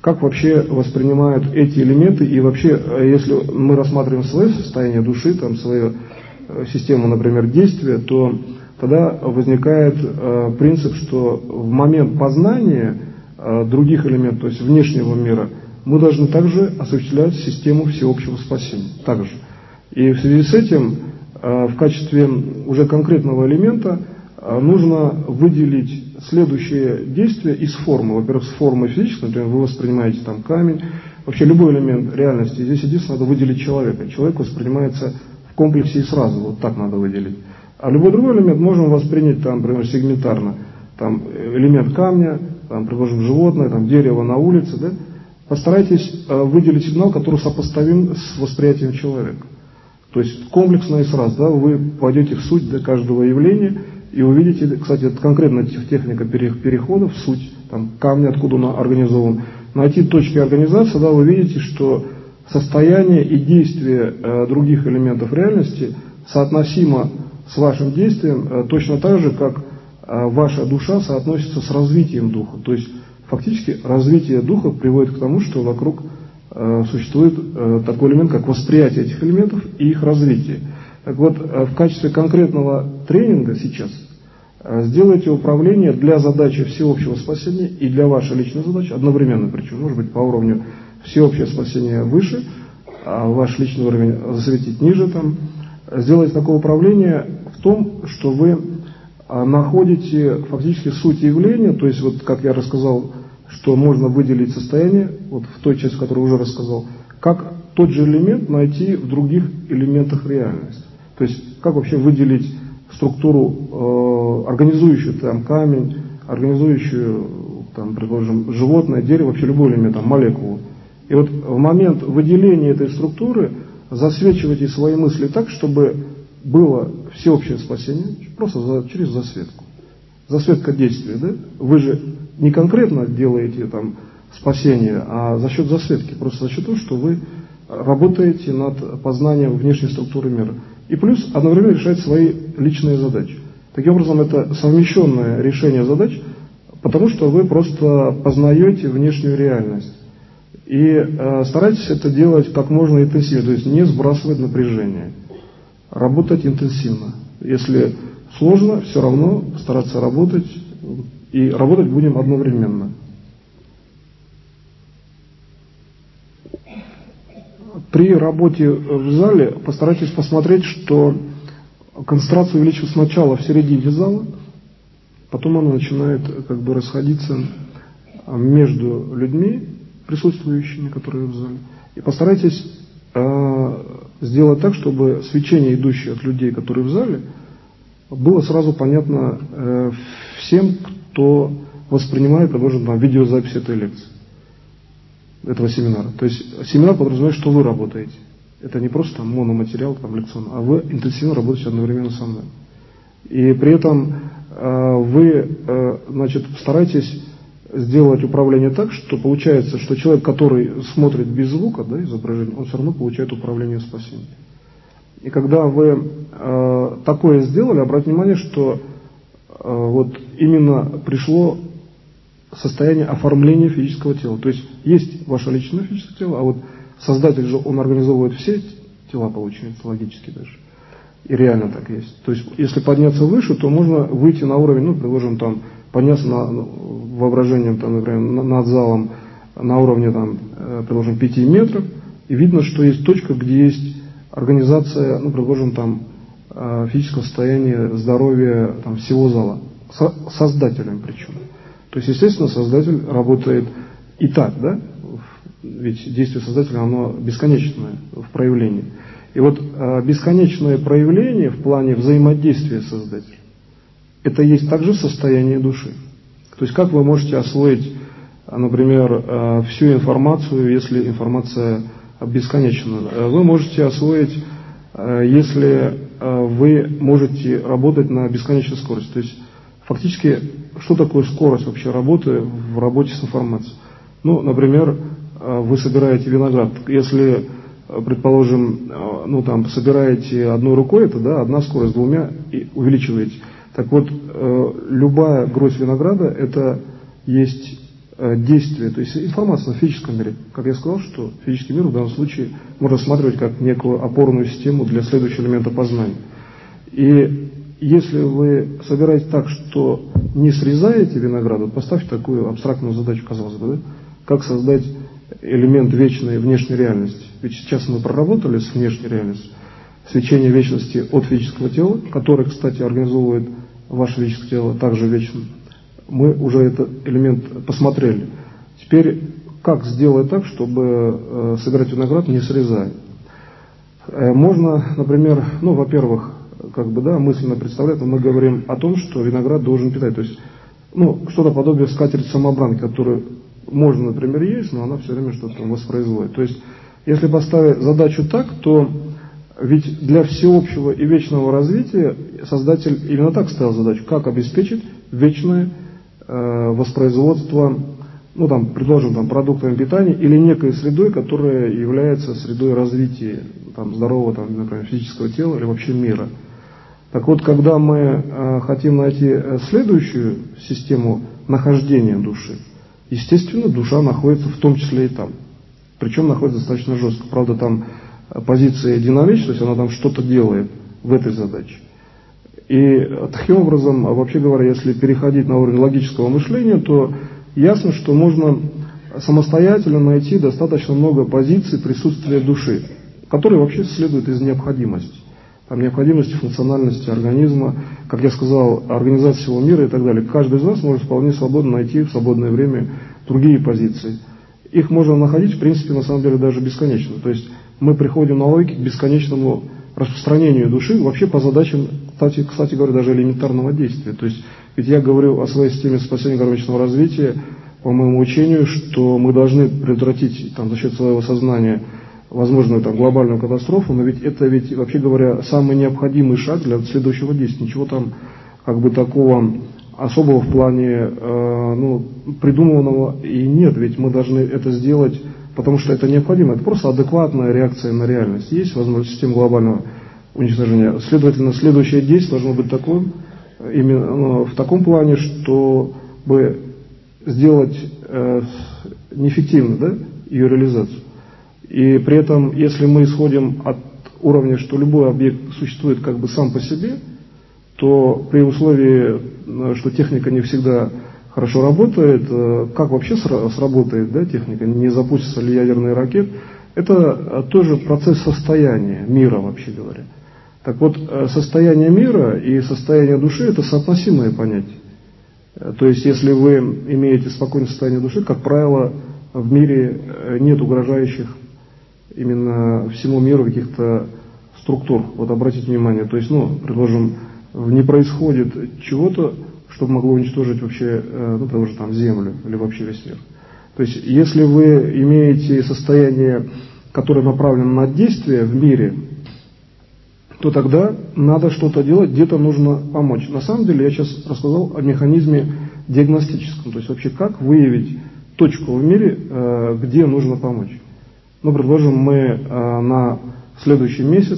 как вообще воспринимают эти элементы, и вообще, если мы рассматриваем свое состояние души, там, свою систему, например, действия, то тогда возникает э, принцип, что в момент познания э, других элементов, то есть внешнего мира, мы должны также осуществлять систему всеобщего спасения. Также. И в связи с этим э, в качестве уже конкретного элемента э, нужно выделить следующее действие из формы. Во-первых, с формы физической, например, вы воспринимаете там камень, вообще любой элемент реальности. Здесь единственное, надо выделить человека. Человек воспринимается в комплексе и сразу, вот так надо выделить. А любой другой элемент можем воспринять, там, например, сегментарно. Там, элемент камня, там, предположим, животное, там, дерево на улице. Да? Постарайтесь э, выделить сигнал, который сопоставим с восприятием человека. То есть комплексно и сразу. Да? Вы войдете в суть до каждого явления и увидите, кстати, это конкретно техника перехода в суть там, камня, откуда он организован. Найти точки организации, да, вы видите, что состояние и действие э, других элементов реальности соотносимо с вашим действием э, точно так же, как э, ваша душа соотносится с развитием духа. То есть фактически развитие духа приводит к тому, что вокруг э, существует э, такой элемент, как восприятие этих элементов и их развитие. Так вот, э, в качестве конкретного тренинга сейчас э, сделайте управление для задачи всеобщего спасения и для вашей личной задачи одновременно, причем, может быть, по уровню всеобщее спасение выше, а ваш личный уровень засветить ниже там. Сделать такое управление в том, что вы находите фактически суть явления, то есть вот как я рассказал, что можно выделить состояние, вот в той части, которую уже рассказал, как тот же элемент найти в других элементах реальности. То есть как вообще выделить структуру, э, организующую там камень, организующую, там, предположим, животное, дерево, вообще любой элемент, там, молекулу. И вот в момент выделения этой структуры засвечивайте свои мысли так, чтобы было всеобщее спасение, просто за, через засветку. Засветка действия, да? Вы же не конкретно делаете там спасение, а за счет засветки, просто за счет того, что вы работаете над познанием внешней структуры мира. И плюс одновременно решать свои личные задачи. Таким образом, это совмещенное решение задач, потому что вы просто познаете внешнюю реальность. И э, старайтесь это делать как можно интенсивнее, то есть не сбрасывать напряжение, работать интенсивно. Если сложно, все равно стараться работать, и работать будем одновременно. При работе в зале постарайтесь посмотреть, что концентрация увеличивается сначала в середине зала, потом она начинает как бы расходиться между людьми, присутствующими, которые в зале. И постарайтесь э, сделать так, чтобы свечение, идущее от людей, которые в зале, было сразу понятно э, всем, кто воспринимает, предположим, там, видеозапись этой лекции, этого семинара. То есть семинар подразумевает, что вы работаете. Это не просто там, мономатериал там, лекционный, а вы интенсивно работаете одновременно со мной. И при этом э, вы э, значит, старайтесь сделать управление так, что получается, что человек, который смотрит без звука, да, изображение, он все равно получает управление спасением. И когда вы э, такое сделали, обратите внимание, что э, вот именно пришло состояние оформления физического тела. То есть есть ваше личное физическое тело, а вот Создатель же, он организовывает все тела, получается, логически даже. И реально так есть. То есть если подняться выше, то можно выйти на уровень, ну, предположим, там, подняться на, воображением, там, например, над залом на уровне, там, предположим, пяти метров, и видно, что есть точка, где есть организация, ну, предположим, там, физического состояния, здоровья там, всего зала. Со, создателем причем. То есть, естественно, создатель работает и так, да? Ведь действие создателя, оно бесконечное в проявлении. И вот бесконечное проявление в плане взаимодействия создателя, это есть также состояние души. То есть как вы можете освоить, например, всю информацию, если информация бесконечна? Вы можете освоить, если вы можете работать на бесконечной скорости. То есть фактически, что такое скорость вообще работы в работе с информацией? Ну, например, вы собираете виноград. Если, предположим, ну там собираете одной рукой, это да, одна скорость, двумя и увеличиваете. Так вот, любая гроздь винограда это есть действия, то есть информация на физическом мире. Как я сказал, что физический мир в данном случае можно рассматривать как некую опорную систему для следующего элемента познания. И если вы собираете так, что не срезаете виноград, вот поставьте такую абстрактную задачу, казалось бы, да? Как создать элемент вечной внешней реальности. Ведь сейчас мы проработали с внешней реальностью свечение вечности от физического тела, которое, кстати, организовывает ваше физическое тело также вечно. Мы уже этот элемент посмотрели. Теперь, как сделать так, чтобы э, собирать виноград, не срезая? Э, можно, например, ну, во-первых, как бы, да, мысленно представлять, но мы говорим о том, что виноград должен питать. То есть, ну, что-то подобие скатерти-самобранки, которую можно, например, есть, но она все время что-то там воспроизводит. То есть, если поставить задачу так, то ведь для всеобщего и вечного развития Создатель именно так ставил задачу, как обеспечить вечное э, воспроизводство, ну там, предложим, там, продуктами питания или некой средой, которая является средой развития там, здорового, там, например, физического тела или вообще мира. Так вот, когда мы э, хотим найти следующую систему нахождения души, естественно, душа находится в том числе и там. Причем находится достаточно жестко. Правда, там позиция динамичная, то есть она там что-то делает в этой задаче. И таким образом, вообще говоря, если переходить на уровень логического мышления, то ясно, что можно самостоятельно найти достаточно много позиций присутствия души, которые вообще следуют из необходимости. Там необходимости функциональности организма, как я сказал, организации всего мира и так далее. Каждый из нас может вполне свободно найти в свободное время другие позиции. Их можно находить, в принципе, на самом деле даже бесконечно. То есть мы приходим на логике к бесконечному распространению души вообще по задачам, кстати, кстати говоря, даже элементарного действия. То есть, ведь я говорю о своей системе спасения гармоничного развития, по моему учению, что мы должны предотвратить там, за счет своего сознания возможную там, глобальную катастрофу, но ведь это ведь, вообще говоря, самый необходимый шаг для следующего действия. Ничего там как бы такого особого в плане э, ну, придуманного и нет, ведь мы должны это сделать, потому что это необходимо. Это просто адекватная реакция на реальность. Есть возможность системы глобального уничтожения. Следовательно, следующее действие должно быть такое, именно ну, в таком плане, чтобы сделать э, неэффективно, да, ее реализацию. И при этом, если мы исходим от уровня, что любой объект существует как бы сам по себе, то при условии, что техника не всегда хорошо работает, как вообще сработает, да, техника, не запустятся ли ядерные ракеты, это тоже процесс состояния мира, вообще говоря. Так вот, состояние мира и состояние души – это соотносимые понятия. То есть, если вы имеете спокойное состояние души, как правило, в мире нет угрожающих именно всему миру каких-то структур. Вот обратите внимание, то есть, ну, предложим, не происходит чего-то, чтобы могло уничтожить вообще, ну, предположим, там, Землю или вообще весь мир. То есть, если вы имеете состояние, которое направлено на действие в мире, то тогда надо что-то делать, где-то нужно помочь. На самом деле, я сейчас рассказал о механизме диагностическом, то есть вообще как выявить точку в мире, где нужно помочь. Ну, предположим, мы на следующий месяц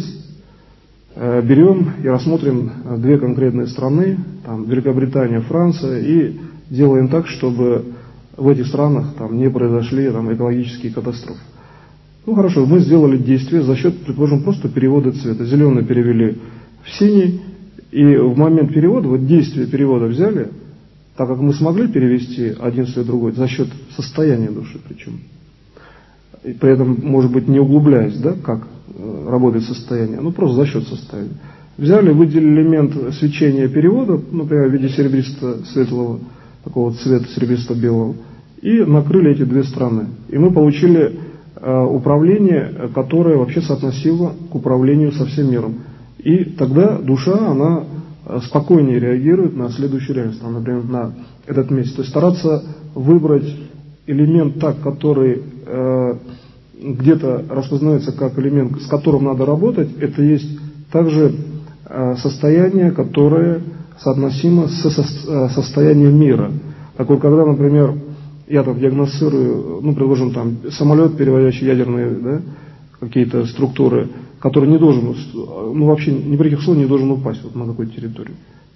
берем и рассмотрим две конкретные страны, там, Великобритания, Франция, и делаем так, чтобы в этих странах там, не произошли там, экологические катастрофы. Ну хорошо, мы сделали действие за счет, предположим, просто перевода цвета. Зеленый перевели в синий, и в момент перевода, вот действие перевода взяли, так как мы смогли перевести один цвет в другой, за счет состояния души причем. И при этом, может быть, не углубляясь, да, как работает состояние, ну просто за счет состояния. Взяли, выделили элемент свечения перевода, например, в виде серебристо-светлого, такого цвета серебристо-белого, и накрыли эти две страны. И мы получили э, управление, которое вообще соотносимо к управлению со всем миром. И тогда душа, она спокойнее реагирует на следующую реальность, там, например, на этот месяц. То есть стараться выбрать элемент так, который э, где-то распознается как элемент, с которым надо работать, это есть также э, состояние, которое соотносимо со, со состоянием мира. Так вот, когда, например, я там диагностирую, ну, предположим, там, самолет, перевозящий ядерные, да, какие-то структуры, который не должен, ну, вообще ни при каких условиях не должен упасть вот на какой-то территории.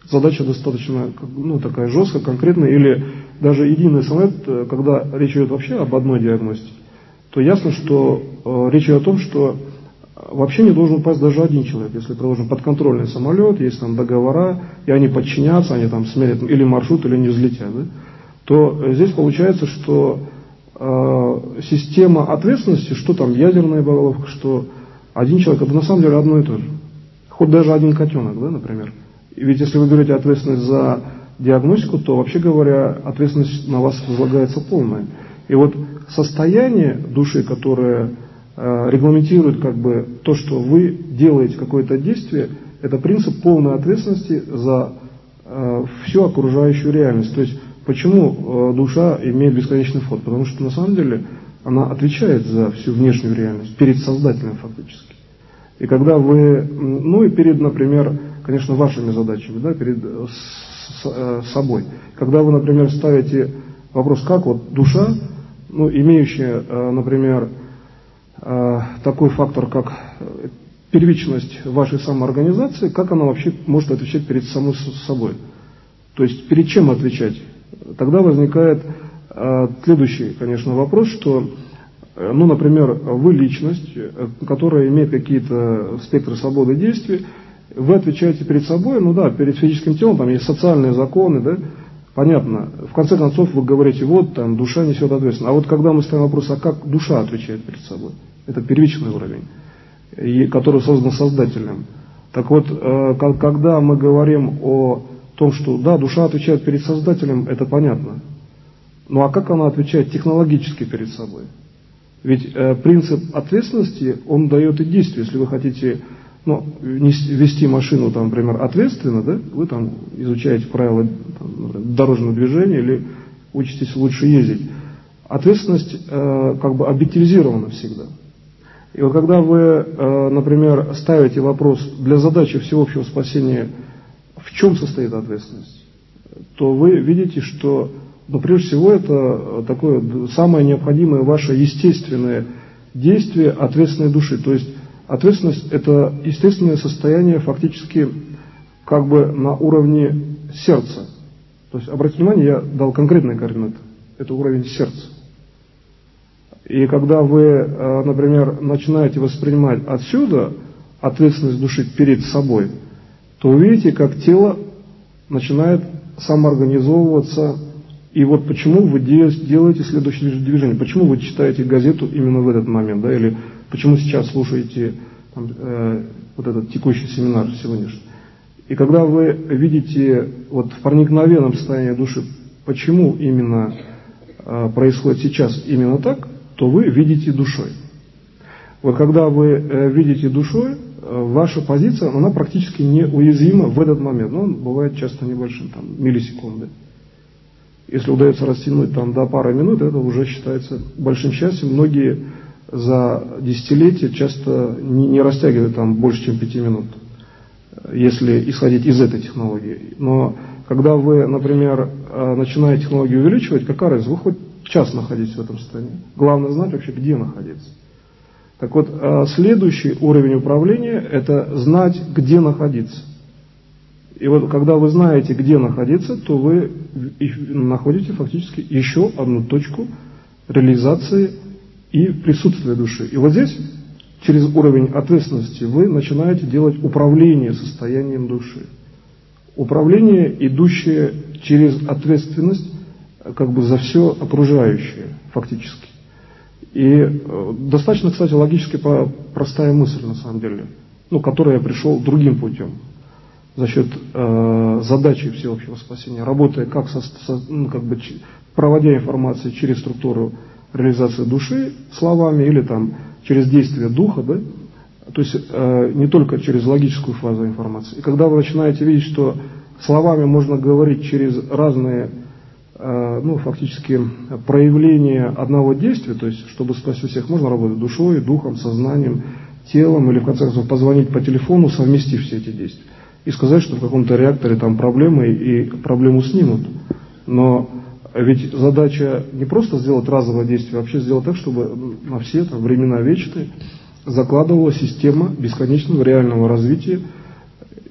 задача достаточно, ну, такая жесткая, конкретная, или даже единый самолет, когда речь идет вообще об одной диагностике, то ясно, что э, речь идет о том, что вообще не должен упасть даже один человек. Если проложен подконтрольный самолет, есть там договора, и они подчинятся, они там сменят или маршрут, или не взлетят, да, то здесь получается, что э, система ответственности, что там ядерная боеголовка, что один человек, это на самом деле одно и то же. Хоть даже один котенок, да, например. И ведь если вы берете ответственность за диагностику, то, вообще говоря, ответственность на вас возлагается полная. И вот состояние души, которое э, регламентирует как бы то, что вы делаете какое-то действие, это принцип полной ответственности за э, всю окружающую реальность. То есть, почему э, душа имеет бесконечный вход? Потому что на самом деле она отвечает за всю внешнюю реальность, перед Создателем фактически. И когда вы, ну и перед, например, конечно, вашими задачами, да, перед с, с, собой. Когда вы, например, ставите вопрос, как вот душа, ну, имеющая, например, такой фактор, как первичность вашей самоорганизации, как она вообще может отвечать перед самой собой? То есть перед чем отвечать? Тогда возникает следующий, конечно, вопрос, что, ну, например, вы личность, которая имеет какие-то спектры свободы действий, вы отвечаете перед собой, ну да, перед физическим телом, там есть социальные законы, да, понятно. В конце концов вы говорите, вот там душа несет ответственность. А вот когда мы ставим вопрос, а как душа отвечает перед собой? Это первичный уровень, который создан Создателем. Так вот, когда мы говорим о том, что да, душа отвечает перед Создателем, это понятно. Ну а как она отвечает технологически перед собой? Ведь э, принцип ответственности, он дает и действие. Если вы хотите, ну, вести машину, там, например, ответственно, да, вы там изучаете правила там, дорожного движения или учитесь лучше ездить. Ответственность э, как бы объективизирована всегда. И вот когда вы, э, например, ставите вопрос для задачи всеобщего спасения, в чем состоит ответственность, то вы видите, что, ну, прежде всего, это такое самое необходимое ваше естественное действие ответственной души. То есть ответственность – это естественное состояние фактически как бы на уровне сердца. То есть, обратите внимание, я дал конкретные координаты. Это уровень сердца. И когда вы, например, начинаете воспринимать отсюда ответственность души перед собой, то вы видите, как тело начинает самоорганизовываться. И вот почему вы делаете следующее движение, почему вы читаете газету именно в этот момент, да, или почему сейчас слушаете там, э, вот этот текущий семинар сегодняшний. И когда вы видите вот в проникновенном состоянии души, почему именно э, происходит сейчас именно так, то вы видите душой. Вот когда вы э, видите душой, э, ваша позиция, она практически неуязвима в этот момент. Ну, он бывает часто небольшим, там, миллисекунды. Если удается растянуть там до пары минут, это уже считается большим счастьем. Многие за десятилетия часто не, не растягивают там больше, чем пяти минут, если исходить из этой технологии. Но когда вы, например, начинаете технологию увеличивать, какая разница? Вы хоть час находитесь в этом состоянии. Главное знать вообще, где находиться. Так вот, следующий уровень управления – это знать, где находиться. И вот когда вы знаете, где находиться, то вы находите фактически еще одну точку реализации и присутствия души. И вот здесь, через уровень ответственности, вы начинаете делать управление состоянием души. Управление, идущее через ответственность как бы за все окружающее фактически. И э, достаточно, кстати, логически простая мысль на самом деле, ну, к которой я пришел другим путем. За счет э, задачи всеобщего спасения, работая как, со, со, ну, как бы, проводя информацию через структуру реализации души словами или там, через действие духа, да? То есть э, не только через логическую фазу информации. И когда вы начинаете видеть, что словами можно говорить через разные э, ну, фактически проявления одного действия, то есть чтобы спасти всех, можно работать душой, духом, сознанием, телом или в конце концов позвонить по телефону, совместив все эти действия. И сказать, что в каком-то реакторе там проблемы, и проблему снимут. Но ведь задача не просто сделать разовое действие, а вообще сделать так, чтобы на все там, времена вечные закладывала система бесконечного реального развития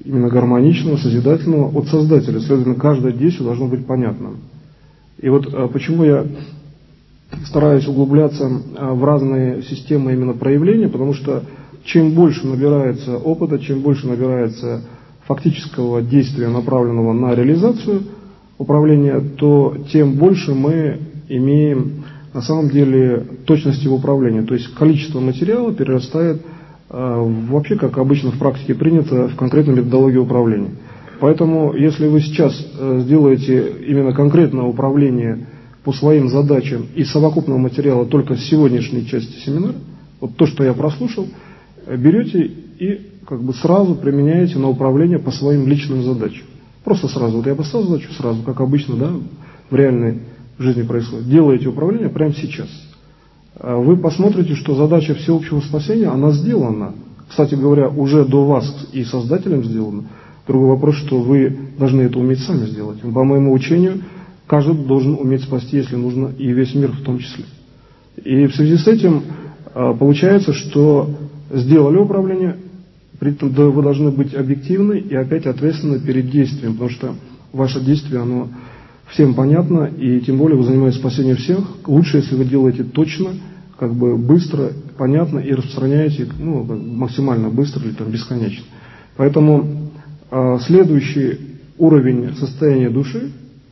именно гармоничного, созидательного от Создателя. Следовательно, каждое действие должно быть понятным. И вот почему я стараюсь углубляться в разные системы именно проявления, потому что чем больше набирается опыта, чем больше набирается фактического действия, направленного на реализацию управления, то тем больше мы имеем на самом деле точности в управлении. То есть количество материала перерастает вообще, как обычно в практике принято, в конкретную методологию управления. Поэтому, если вы сейчас сделаете именно конкретное управление по своим задачам из совокупного материала только с сегодняшней части семинара, вот то, что я прослушал, берете и как бы сразу применяете на управление по своим личным задачам. Просто сразу. Вот я поставил задачу сразу, как обычно, да, в реальной жизни происходит. Делаете управление прямо сейчас. Вы посмотрите, что задача всеобщего спасения, она сделана. Кстати говоря, уже до вас и Создателем сделана. Другой вопрос, что вы должны это уметь сами сделать. По моему учению, каждый должен уметь спасти, если нужно, и весь мир в том числе. И в связи с этим получается, что сделали управление, при этом вы должны быть объективны и опять ответственны перед действием, потому что ваше действие, оно всем понятно, и тем более вы занимаетесь спасением всех. Лучше, если вы делаете точно, как бы быстро, понятно и распространяете, ну, максимально быстро или там бесконечно. Поэтому э, следующий уровень состояния души,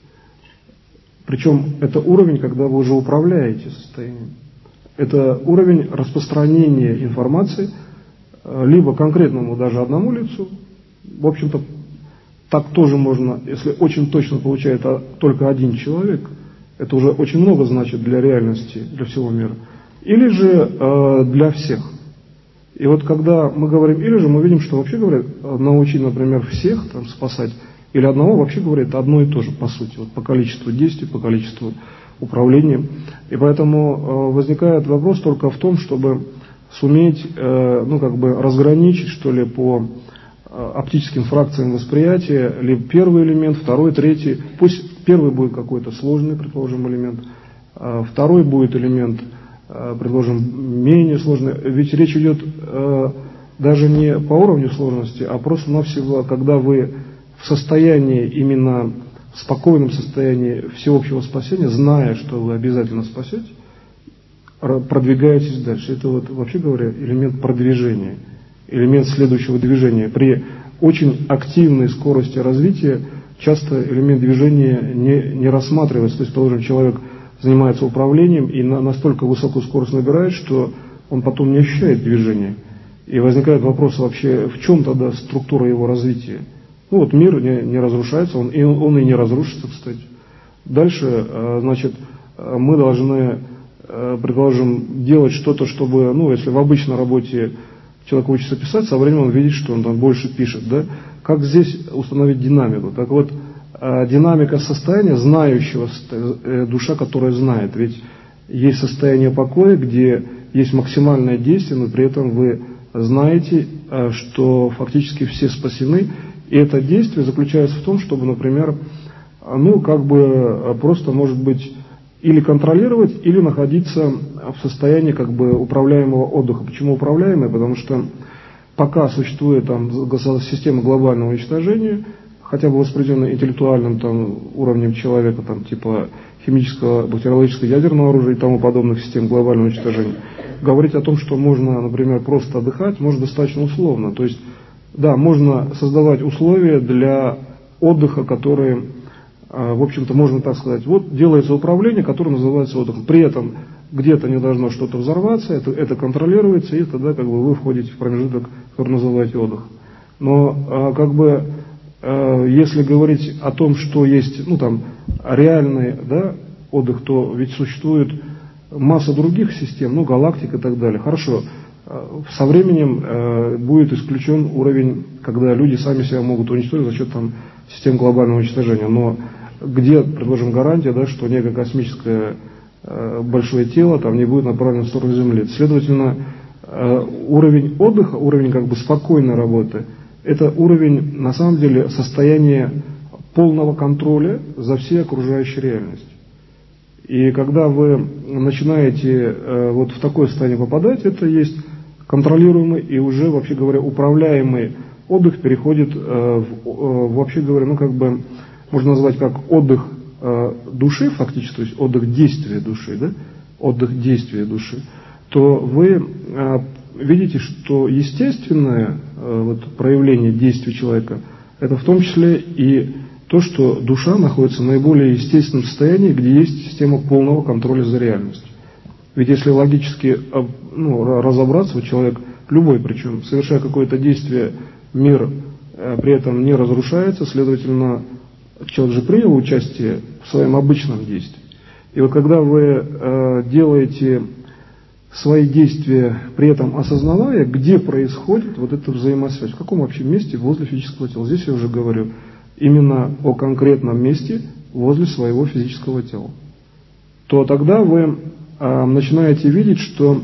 причем это уровень, когда вы уже управляете состоянием, это уровень распространения информации э, либо конкретному даже одному лицу, в общем-то, так тоже можно, если очень точно получает только один человек, это уже очень много значит для реальности, для всего мира, или же э, для всех. И вот когда мы говорим «или же», мы видим, что вообще говорят, научить, например, всех там, спасать, или одного, вообще говорят одно и то же, по сути, вот, по количеству действий, по количеству управления. И поэтому э, возникает вопрос только в том, чтобы суметь, э, ну, как бы разграничить, что ли, по оптическим фракциям восприятия, либо первый элемент, второй, третий. Пусть первый будет какой-то сложный, предположим, элемент, а второй будет элемент, предположим, менее сложный. Ведь речь идет даже не по уровню сложности, а просто-навсего, когда вы в состоянии, именно в спокойном состоянии всеобщего спасения, зная, что вы обязательно спасете, продвигаетесь дальше. Это вот, вообще говоря, элемент продвижения. Элемент следующего движения. При очень активной скорости развития часто элемент движения не, не рассматривается. То есть, положим, человек занимается управлением и на, настолько высокую скорость набирает, что он потом не ощущает движения. И возникает вопрос вообще, в чем тогда структура его развития? Ну вот мир не, не разрушается, он и, он и не разрушится, кстати. Дальше, значит, мы должны, предположим, делать что-то, чтобы, ну, если в обычной работе человек учится писать, со временем он видит, что он там больше пишет, да? Как здесь установить динамику? Так вот, динамика состояния знающего, душа, которая знает. Ведь есть состояние покоя, где есть максимальное действие, но при этом вы знаете, что фактически все спасены. И это действие заключается в том, чтобы, например, ну, как бы просто, может быть, или контролировать, или находиться в состоянии как бы управляемого отдыха. Почему управляемый? Потому что пока существует там система глобального уничтожения, хотя бы воспроизведенная интеллектуальным там, уровнем человека, там, типа химического, бактериологического, ядерного оружия и тому подобных систем глобального уничтожения, говорить о том, что можно, например, просто отдыхать, можно достаточно условно. То есть, да, можно создавать условия для отдыха, которые, в общем-то, можно так сказать, вот делается управление, которое называется отдыхом. При этом где-то не должно что-то взорваться, это, это контролируется, и тогда как бы вы входите в промежуток, который называете отдых. Но как бы если говорить о том, что есть, ну там, реальный, да, отдых, то ведь существует масса других систем, ну, галактик и так далее. Хорошо, со временем э, будет исключен уровень, когда люди сами себя могут уничтожить за счет там, систем глобального уничтожения. Но где, предложим, гарантия, да, что некое космическое э, большое тело там не будет направлено в сторону Земли. Следовательно, э, уровень отдыха, уровень как бы спокойной работы, это уровень, на самом деле, состояния полного контроля за всей окружающей реальностью. И когда вы начинаете э, вот в такое состояние попадать, это есть контролируемый и уже, вообще говоря, управляемый отдых переходит, э, в, э, вообще говоря, ну как бы можно назвать как отдых э, души фактически, то есть отдых действия души, да, отдых действия души, то вы э, видите, что естественное э, вот, проявление действий человека, это в том числе и то, что душа находится в наиболее естественном состоянии, где есть система полного контроля за реальностью. Ведь если логически ну, разобраться, вот человек, любой причем, совершая какое-то действие, мир э, при этом не разрушается, следовательно, человек же принял участие в своем обычном действии. И вот когда вы э, делаете свои действия, при этом осознавая, где происходит вот эта взаимосвязь, в каком вообще месте возле физического тела. Здесь я уже говорю именно о конкретном месте возле своего физического тела. То тогда вы э, начинаете видеть, что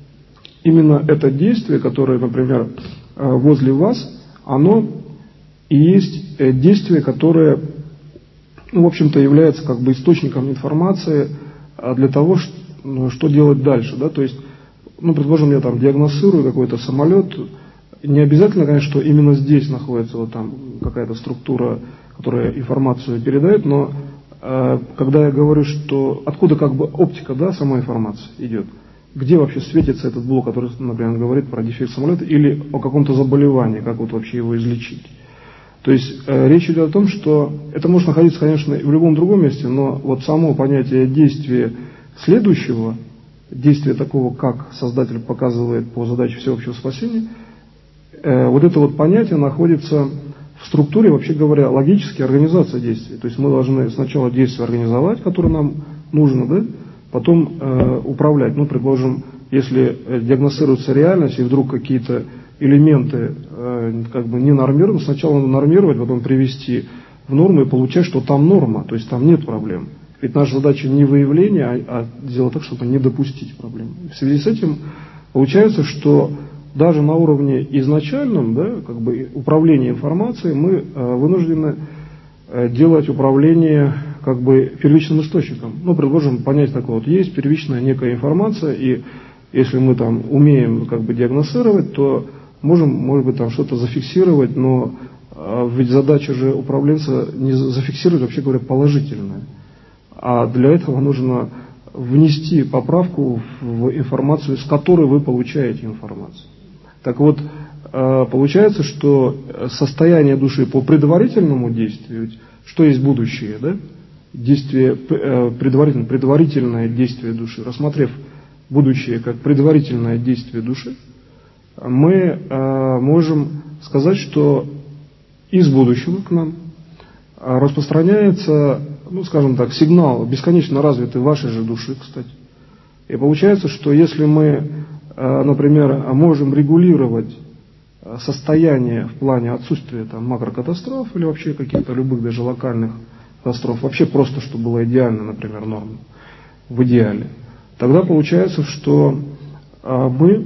именно это действие, которое, например, э, возле вас, оно и есть э, действие, которое, ну, в общем-то, является как бы источником информации э, для того, что что делать дальше, да, то есть, ну, предположим, я там диагностирую какой-то самолет, не обязательно, конечно, что именно здесь находится вот там какая-то структура, которая информацию передает, но э, когда я говорю, что откуда как бы оптика, да, самой информации идет, где вообще светится этот блок, который, например, говорит про дефект самолета, или о каком-то заболевании, как вот вообще его излечить. То есть э, речь идет о том, что это может находиться, конечно, и в любом другом месте, но вот само понятие действия следующего, действия такого, как Создатель показывает по задаче всеобщего спасения, э, вот это вот понятие находится в структуре, вообще говоря, логически организации действий. То есть мы должны сначала действие организовать, которое нам нужно, да, потом э, управлять. Ну, предположим, если диагностируется реальность, и вдруг какие-то элементы э, как бы не нормированы, сначала надо нормировать, потом привести в норму и получать, что там норма, то есть там нет проблем. Ведь наша задача не выявление, а, а сделать так, чтобы не допустить проблем. В связи с этим получается, что даже на уровне изначальном, да, как бы управления информацией, мы э, вынуждены э, делать управление как бы первичным источником. Ну, предположим, понять такое, вот есть первичная некая информация, и если мы там умеем как бы диагностировать, то можем, может быть, там что-то зафиксировать, но э, ведь задача же управленца не зафиксировать, вообще говоря, положительное. А для этого нужно внести поправку в информацию, с которой вы получаете информацию. Так вот, получается, что состояние души по предварительному действию, что есть будущее, да? Действие, предварительное, предварительное действие души, рассмотрев будущее как предварительное действие души, мы можем сказать, что из будущего к нам распространяется, ну, скажем так, сигнал, бесконечно развитый вашей же души, кстати. И получается, что если мы, например, можем регулировать состояние в плане отсутствия там, макрокатастроф или вообще каких-то любых даже локальных катастроф, вообще просто, чтобы было идеально, например, норма, в идеале, тогда получается, что мы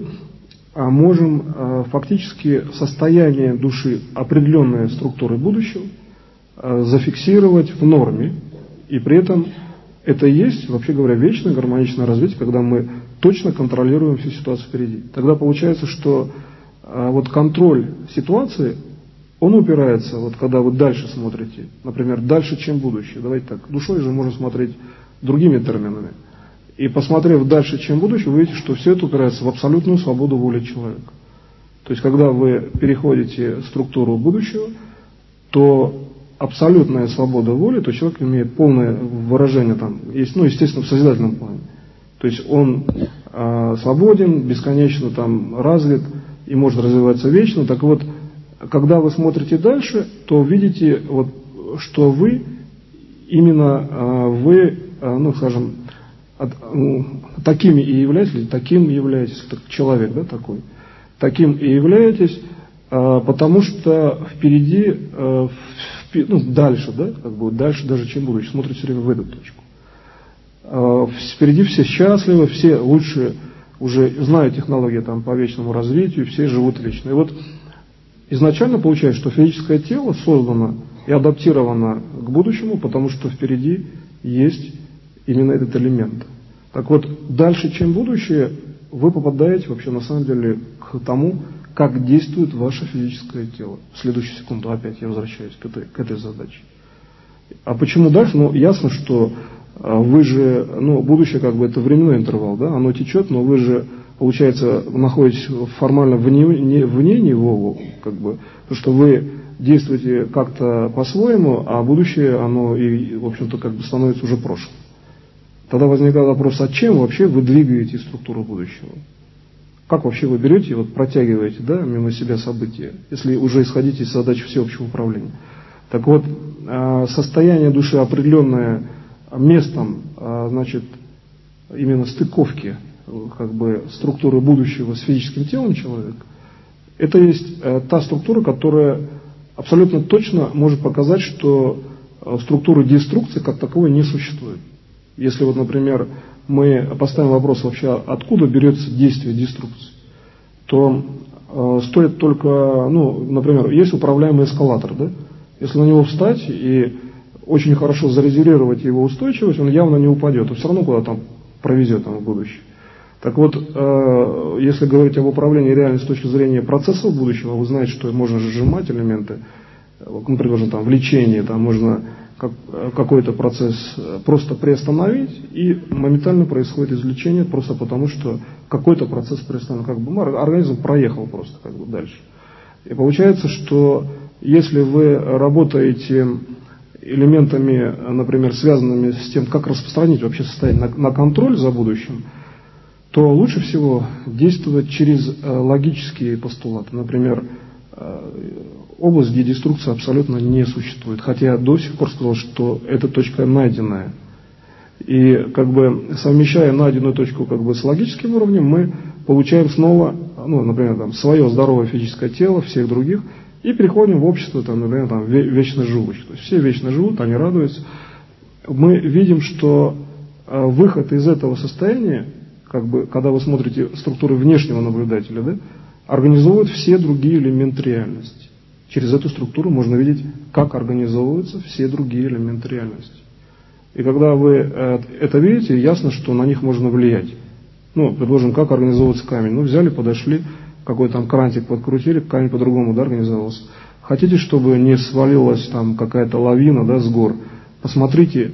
можем фактически состояние души определенной структуры будущего зафиксировать в норме, и при этом это и есть, вообще говоря, вечное гармоничное развитие, когда мы точно контролируем всю ситуацию впереди. Тогда получается, что а, вот контроль ситуации, он упирается, вот когда вы дальше смотрите, например, дальше, чем будущее. Давайте так, душой же можно смотреть другими терминами. И посмотрев дальше, чем будущее, вы видите, что все это упирается в абсолютную свободу воли человека. То есть, когда вы переходите в структуру будущего, то абсолютная свобода воли, то человек имеет полное выражение там, есть, ну, естественно, в созидательном плане. То есть он э, свободен, бесконечно там развит и может развиваться вечно. Так вот, когда вы смотрите дальше, то видите, вот, что вы, именно э, вы, э, ну, скажем, от, ну, такими и являетесь, таким являетесь, как человек, да, такой, таким и являетесь, э, потому что впереди, э, ну, дальше, да, как бы дальше даже, чем будущее, смотрит все время в эту точку. Э, впереди все счастливы, все лучше уже знают технологии там, по вечному развитию, все живут вечно. И вот изначально получается, что физическое тело создано и адаптировано к будущему, потому что впереди есть именно этот элемент. Так вот, дальше, чем будущее, вы попадаете вообще на самом деле к тому, как действует ваше физическое тело. В следующую секунду опять я возвращаюсь к этой, к этой задаче. А почему дальше? Ну, ясно, что вы же, ну, будущее как бы это временной интервал, да, оно течет, но вы же, получается, находитесь формально вне, не, вне него, как бы, потому что вы действуете как-то по-своему, а будущее, оно и, в общем-то, как бы становится уже прошлым. Тогда возникает вопрос, а чем вообще вы двигаете структуру будущего? Как вообще вы берете и вот протягиваете, да, мимо себя события, если уже исходите из задач всеобщего управления? Так вот, состояние души, определенное местом, значит, именно стыковки как бы структуры будущего с физическим телом человека, это есть та структура, которая абсолютно точно может показать, что структуры деструкции как таковой не существует. Если вот, например, мы поставим вопрос вообще, откуда берется действие деструкции, то э, стоит только, ну, например, есть управляемый эскалатор, да? Если на него встать и очень хорошо зарезервировать его устойчивость, он явно не упадет, он все равно куда-то там провезет там, в будущее. Так вот, э, если говорить об управлении реальностью с точки зрения процессов будущего, вы знаете, что можно сжимать элементы, ну, предложим, там, влечение, там можно как, какой-то процесс просто приостановить, и моментально происходит извлечение, просто потому что какой-то процесс приостановлен, как бы организм проехал просто как бы дальше. И получается, что если вы работаете элементами, например, связанными с тем, как распространить вообще состояние на, на контроль за будущим, то лучше всего действовать через э, логические постулаты. Например, э, область, где деструкция абсолютно не существует. Хотя я до сих пор сказал, что эта точка найденная. И как бы совмещая найденную точку как бы с логическим уровнем, мы получаем снова, ну, например, там, свое здоровое физическое тело, всех других, и переходим в общество, там, например, там, вечно живущих. То есть все вечно живут, они радуются. Мы видим, что э, выход из этого состояния, как бы, когда вы смотрите структуры внешнего наблюдателя, да, организовывают все другие элементы реальности. Через эту структуру можно видеть, как организовываются все другие элементы реальности. И когда вы э, это видите, ясно, что на них можно влиять. Ну, предложим, как организовывается камень. Ну, взяли, подошли, какой-то там крантик подкрутили, камень по-другому, да, организовался. Хотите, чтобы не свалилась там какая-то лавина, да, с гор? Посмотрите,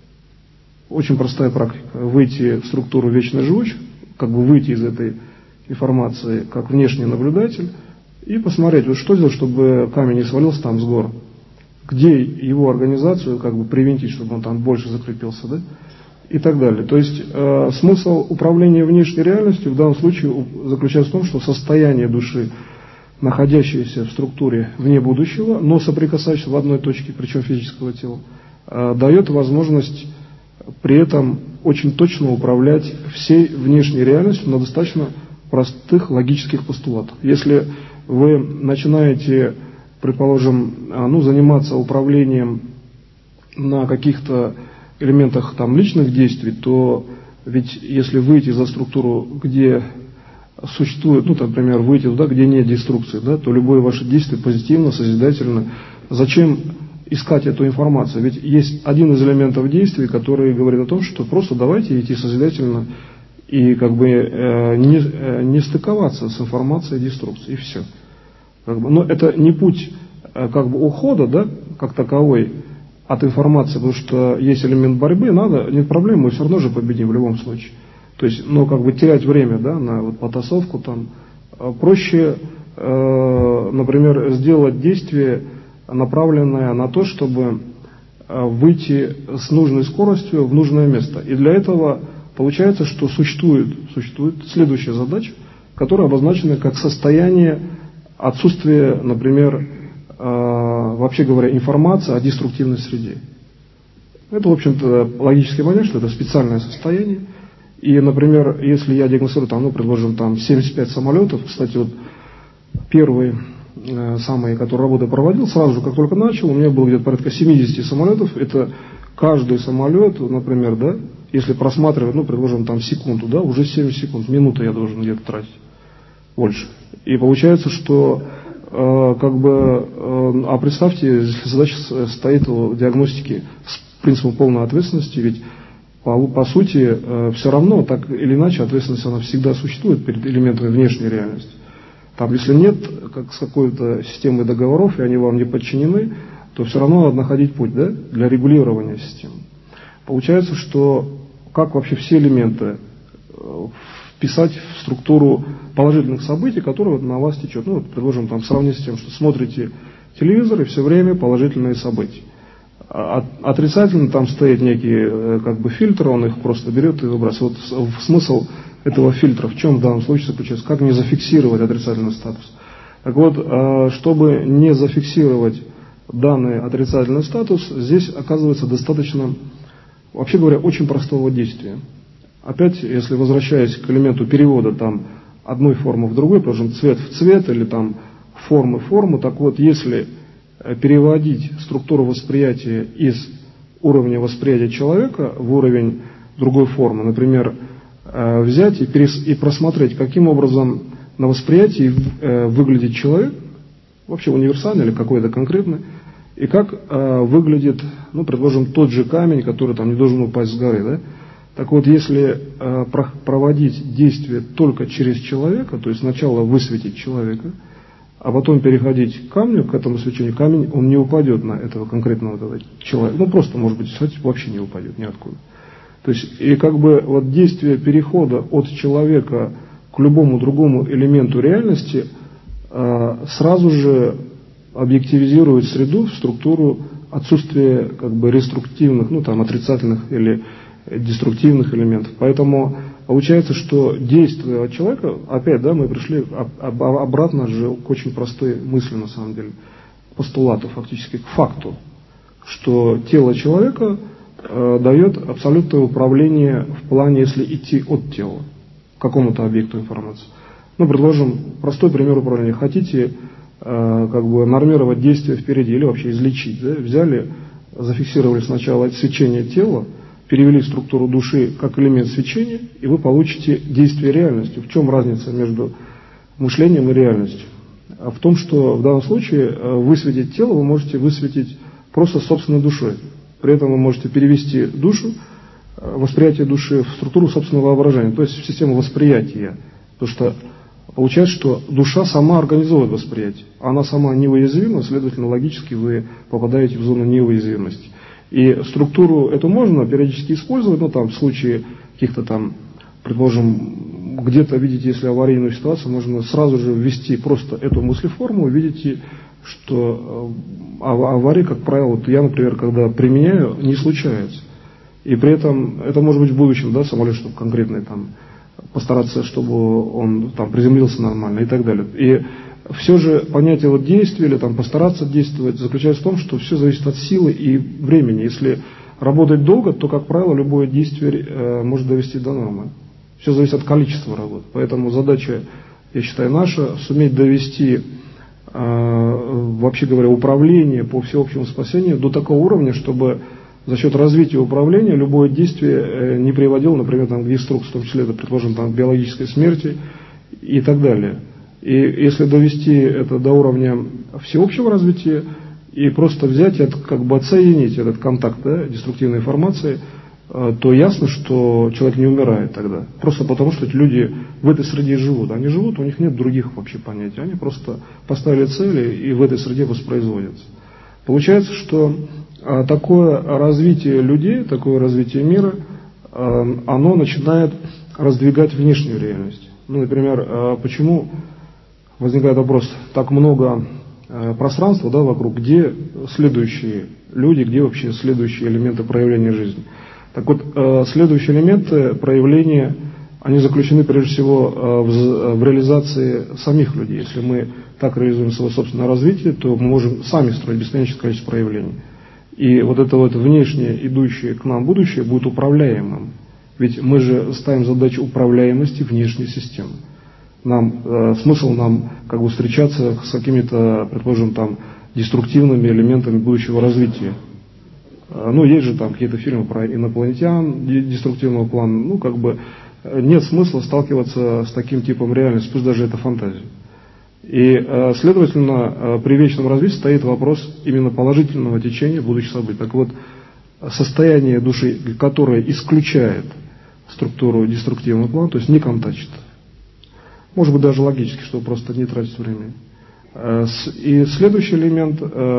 очень простая практика. Выйти в структуру вечно живучих, как бы выйти из этой информации, как внешний наблюдатель, и посмотреть, вот что делать, чтобы камень не свалился там с гор. Где его организацию как бы привинтить, чтобы он там больше закрепился, да? И так далее. То есть э, смысл управления внешней реальностью в данном случае заключается в том, что состояние души, находящееся в структуре вне будущего, но соприкасающееся в одной точке, причем физического тела, э, дает возможность при этом очень точно управлять всей внешней реальностью на достаточно простых логических постулатах. Если вы начинаете, предположим, ну, заниматься управлением на каких-то элементах там, личных действий, то ведь если выйти за структуру, где существует, ну, там, например, выйти туда, где нет деструкции, да, то любое ваше действие позитивно, созидательно. Зачем искать эту информацию? Ведь есть один из элементов действий, который говорит о том, что просто давайте идти созидательно и как бы э, не, э, не стыковаться с информацией деструкции, и все. Как бы, но это не путь э, как бы ухода, да, как таковой, от информации, потому что есть элемент борьбы, надо, нет проблем, мы все равно же победим в любом случае. То есть, ну, как бы терять время, да, на вот потасовку там, проще, э, например, сделать действие, направленное на то, чтобы э, выйти с нужной скоростью в нужное место. И для этого получается, что существует, существует следующая задача, которая обозначена как состояние отсутствия, например, вообще говоря, информация о деструктивной среде. Это, в общем-то, логически понятно, что это специальное состояние. И, например, если я диагностирую, там, ну, предложим, там, семьдесят пять самолетов, кстати, вот первый, э, самый, который работу проводил, сразу же, как только начал, у меня было где-то порядка семьдесят самолетов, это каждый самолет, например, да, если просматривать, ну, предложим, там, секунду, да, уже семьдесят секунд, минуты я должен где-то тратить, больше. И получается, что как бы, а представьте, задача стоит в диагностике с принципом полной ответственности, ведь по, по сути все равно, так или иначе, ответственность она всегда существует перед элементами внешней реальности. Там, если нет как с какой-то системой договоров, и они вам не подчинены, то все равно надо находить путь, да, для регулирования системы. Получается, что как вообще все элементы вписать в структуру положительных событий, которые вот на вас течет. Ну, вот, предложим, там, сравнить с тем, что смотрите телевизор, и все время положительные события. А отрицательно там стоит некий как бы фильтр, он их просто берет и выбрасывает. Вот смысл этого фильтра в чем в данном случае заключается? Как не зафиксировать отрицательный статус? Так вот, чтобы не зафиксировать данный отрицательный статус, здесь оказывается достаточно, вообще говоря, очень простого действия. Опять, если возвращаясь к элементу перевода там одной формы в другой, потому что цвет в цвет или там формы в форму, так вот, если переводить структуру восприятия из уровня восприятия человека в уровень другой формы, например, взять и, перес, и просмотреть, каким образом на восприятии выглядит человек, вообще универсальный или какой-то конкретный, и как выглядит, ну, предположим, тот же камень, который там не должен упасть с горы, да? Так вот, если э, проводить действие только через человека, то есть сначала высветить человека, а потом переходить к камню, к этому свечению, камень, он не упадет на этого конкретного этого человека. Ну, просто, может быть, вообще не упадет ниоткуда. То есть, и как бы вот действие перехода от человека к любому другому элементу реальности э, сразу же объективизирует среду в структуру отсутствия как бы реструктивных, ну, там, отрицательных или деструктивных элементов. Поэтому получается, что действие человека, опять, да, мы пришли обратно же к очень простой мысли, на самом деле, постулату, фактически к факту, что тело человека э, дает абсолютное управление в плане, если идти от тела к какому-то объекту информации. Ну, предложим простой пример управления. Хотите э, как бы нормировать действия впереди или вообще излечить, да? Взяли, зафиксировали сначала свечение тела, перевели структуру души как элемент свечения, и вы получите действие реальности. В чем разница между мышлением и реальностью? А в том, что в данном случае высветить тело вы можете высветить просто собственной душой. При этом вы можете перевести душу, восприятие души в структуру собственного воображения, то есть в систему восприятия. Потому что получается, что душа сама организовывает восприятие. Она сама неуязвима, следовательно, логически вы попадаете в зону неуязвимости. И структуру эту можно периодически использовать, ну там в случае каких-то там, предположим, где-то видите, если аварийную ситуацию, можно сразу же ввести просто эту мыслеформу, видите, что аварии, как правило, вот я, например, когда применяю, не случается. И при этом, это может быть в будущем, да, самолет, чтобы конкретный там, постараться, чтобы он там приземлился нормально и так далее. И все же понятие вот действия или там постараться действовать заключается в том, что все зависит от силы и времени. Если работать долго, то, как правило, любое действие э, может довести до нормы. Все зависит от количества работ. Поэтому задача, я считаю, наша суметь довести, э, вообще говоря, управление по всеобщему спасению до такого уровня, чтобы за счет развития управления любое действие э, не приводило, например, там, к деструкции, в том числе, это, предположим, там, к биологической смерти и так далее. И если довести это до уровня всеобщего развития и просто взять и как бы отсоединить этот контакт, да, деструктивной информации, то ясно, что человек не умирает тогда. Просто потому, что эти люди в этой среде живут. Они живут, у них нет других вообще понятий. Они просто поставили цели и в этой среде воспроизводятся. Получается, что такое развитие людей, такое развитие мира, оно начинает раздвигать внешнюю реальность. Ну, например, почему возникает вопрос, так много э, пространства, да, вокруг, где следующие люди, где вообще следующие элементы проявления жизни. Так вот, э, следующие элементы проявления, они заключены прежде всего э, в, в реализации самих людей. Если мы так реализуем свое собственное развитие, то мы можем сами строить бесконечное количество проявлений. И вот это вот внешнее, идущее к нам будущее, будет управляемым. Ведь мы же ставим задачу управляемости внешней системы. Нам, э, смысл нам как бы встречаться с какими-то, предположим, там, деструктивными элементами будущего развития. Э, ну, есть же там какие-то фильмы про инопланетян деструктивного плана. Ну, как бы нет смысла сталкиваться с таким типом реальности, пусть даже это фантазия. И, э, следовательно, э, при вечном развитии стоит вопрос именно положительного течения будущих событий. Так вот, состояние души, которое исключает структуру деструктивного плана, то есть не контачит, Может быть, даже логически, чтобы просто не тратить времени. И следующий элемент,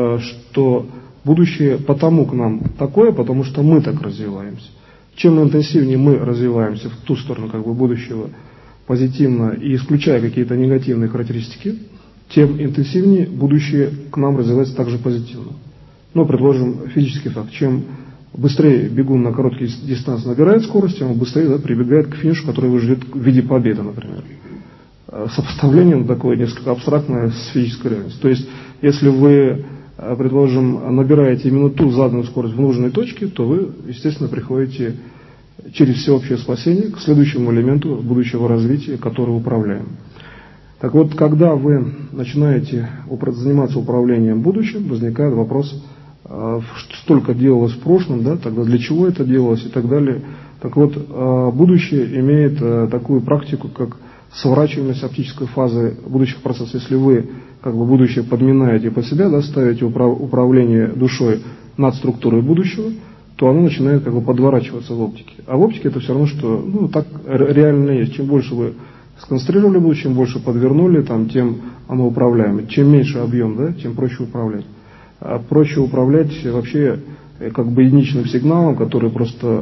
что будущее потому к нам такое, потому что мы так развиваемся. Чем интенсивнее мы развиваемся в ту сторону как бы будущего позитивно и исключая какие-то негативные характеристики, тем интенсивнее будущее к нам развивается также позитивно. Ну, предложим физический факт. Чем быстрее бегун на короткие дистанции набирает скорость, тем он быстрее, да, прибегает к финишу, который его ждет в виде победы, например. Сопоставление такое несколько абстрактное с физической реальностью. То есть, если вы, предположим, набираете именно ту заданную скорость в нужной точке, то вы, естественно, приходите через всеобщее спасение к следующему элементу будущего развития, который управляем. Так вот, когда вы начинаете заниматься управлением будущим, возникает вопрос, столько делалось в прошлом, да, тогда для чего это делалось и так далее. Так вот, будущее имеет такую практику, как сворачиваемость оптической фазы будущих процессов. Если вы как бы будущее подминаете под себя, да, ставите управ, управление душой над структурой будущего, то оно начинает как бы подворачиваться в оптике. А в оптике это все равно, что ну, так реально есть. Чем больше вы сконцентрировали будущее, чем больше подвернули, там, тем оно управляемо. Чем меньше объем, да, тем проще управлять. А проще управлять вообще как бы единичным сигналом, который просто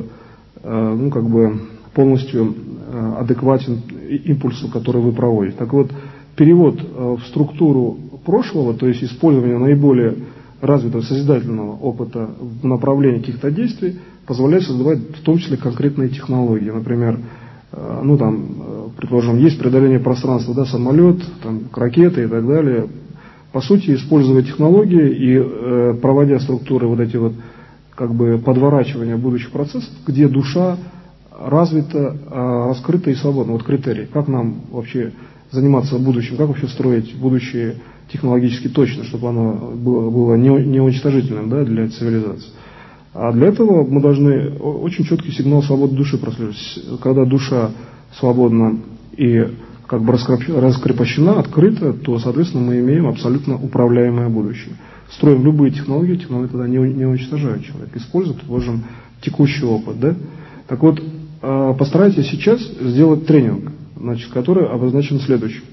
ну, как бы полностью адекватен импульсу, который вы проводите. Так вот, перевод в структуру прошлого, то есть использование наиболее развитого созидательного опыта в направлении каких-то действий, позволяет создавать в том числе конкретные технологии. Например, ну там, предположим, есть преодоление пространства, да, самолет, там, ракеты и так далее. По сути, используя технологии и э, проводя структуры вот эти вот как бы подворачивания будущих процессов, где душа развита, э, раскрыта и свободна. Вот критерии. Как нам вообще заниматься будущим, как вообще строить будущее технологически точно, чтобы оно было, было не, не уничтожительным, да, для цивилизации. А для этого мы должны очень четкий сигнал свободы души прослеживать. Когда душа свободна и как бы раскрепощена, открыта, то, соответственно, мы имеем абсолютно управляемое будущее. Строим любые технологии, технологии тогда не, не уничтожают человека, используют, положим, текущий опыт. Да? Так вот, постарайтесь сейчас сделать тренинг, значит, который обозначен следующим.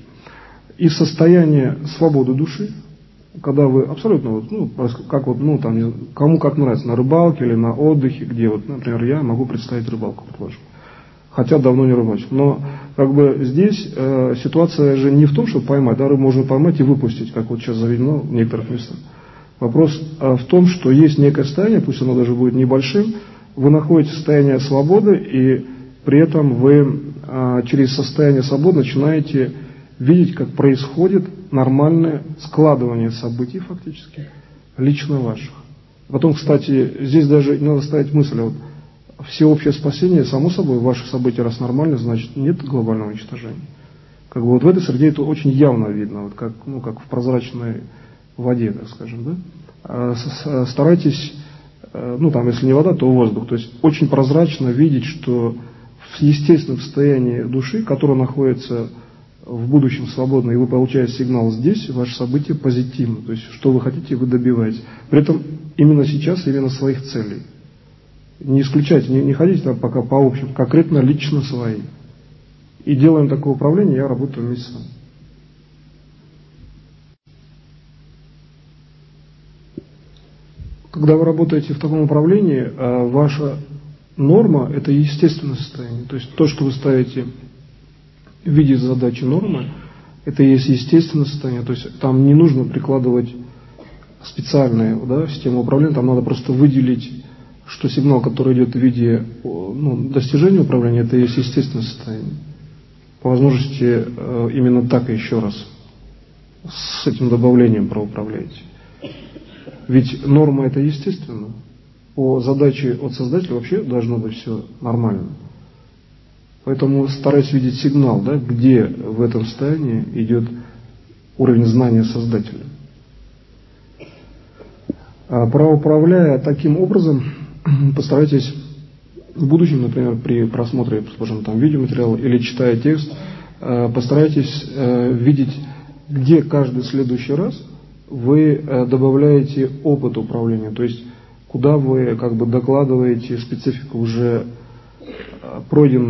Из состояния свободы души, когда вы абсолютно, ну, как вот, ну, там, кому как нравится, на рыбалке или на отдыхе, где вот, например, я могу представить рыбалку, предположим. Хотя давно не рыбачил. Но как бы здесь э, ситуация же не в том, чтобы поймать, да, рыбу можно поймать и выпустить, как вот сейчас заведено в некоторых местах. Вопрос э, в том, что есть некое состояние, пусть оно даже будет небольшим, вы находите состояние свободы, и при этом вы э, через состояние свободы начинаете видеть, как происходит нормальное складывание событий фактически, лично ваших. Потом, кстати, здесь даже не надо ставить мысль, вот, всеобщее спасение, само собой, ваши события, раз нормально, значит, нет глобального уничтожения. Как бы вот в этой среде это очень явно видно, вот как, ну, как в прозрачной воде, так скажем, да? А старайтесь, ну, там, если не вода, то воздух, то есть очень прозрачно видеть, что в естественном состоянии души, которое находится в будущем свободно, и вы получаете сигнал здесь, ваше событие позитивно, то есть что вы хотите, вы добиваетесь. При этом именно сейчас, именно своих целей. Не исключайте, не, не ходите там пока по общему, конкретно лично свои. И делаем такое управление, я работаю вместе с вами. Когда вы работаете в таком управлении, ваша норма – это естественное состояние. То есть то, что вы ставите в виде задачи нормы, это и есть естественное состояние. То есть там не нужно прикладывать специальную, да, систему управления, там надо просто выделить, что сигнал, который идет в виде, ну, достижения управления, это и есть естественное состояние. По возможности именно так и еще раз с этим добавлением проуправляете. Ведь норма это естественно. По задаче от создателя вообще должно быть все нормально. Поэтому стараюсь видеть сигнал, да, где в этом состоянии идет уровень знания создателя. А проуправляя таким образом, постарайтесь в будущем, например, при просмотре, скажем, там, видеоматериала или читая текст, постарайтесь видеть, где каждый следующий раз вы добавляете опыт управления, то есть куда вы как бы докладываете специфику уже пройденных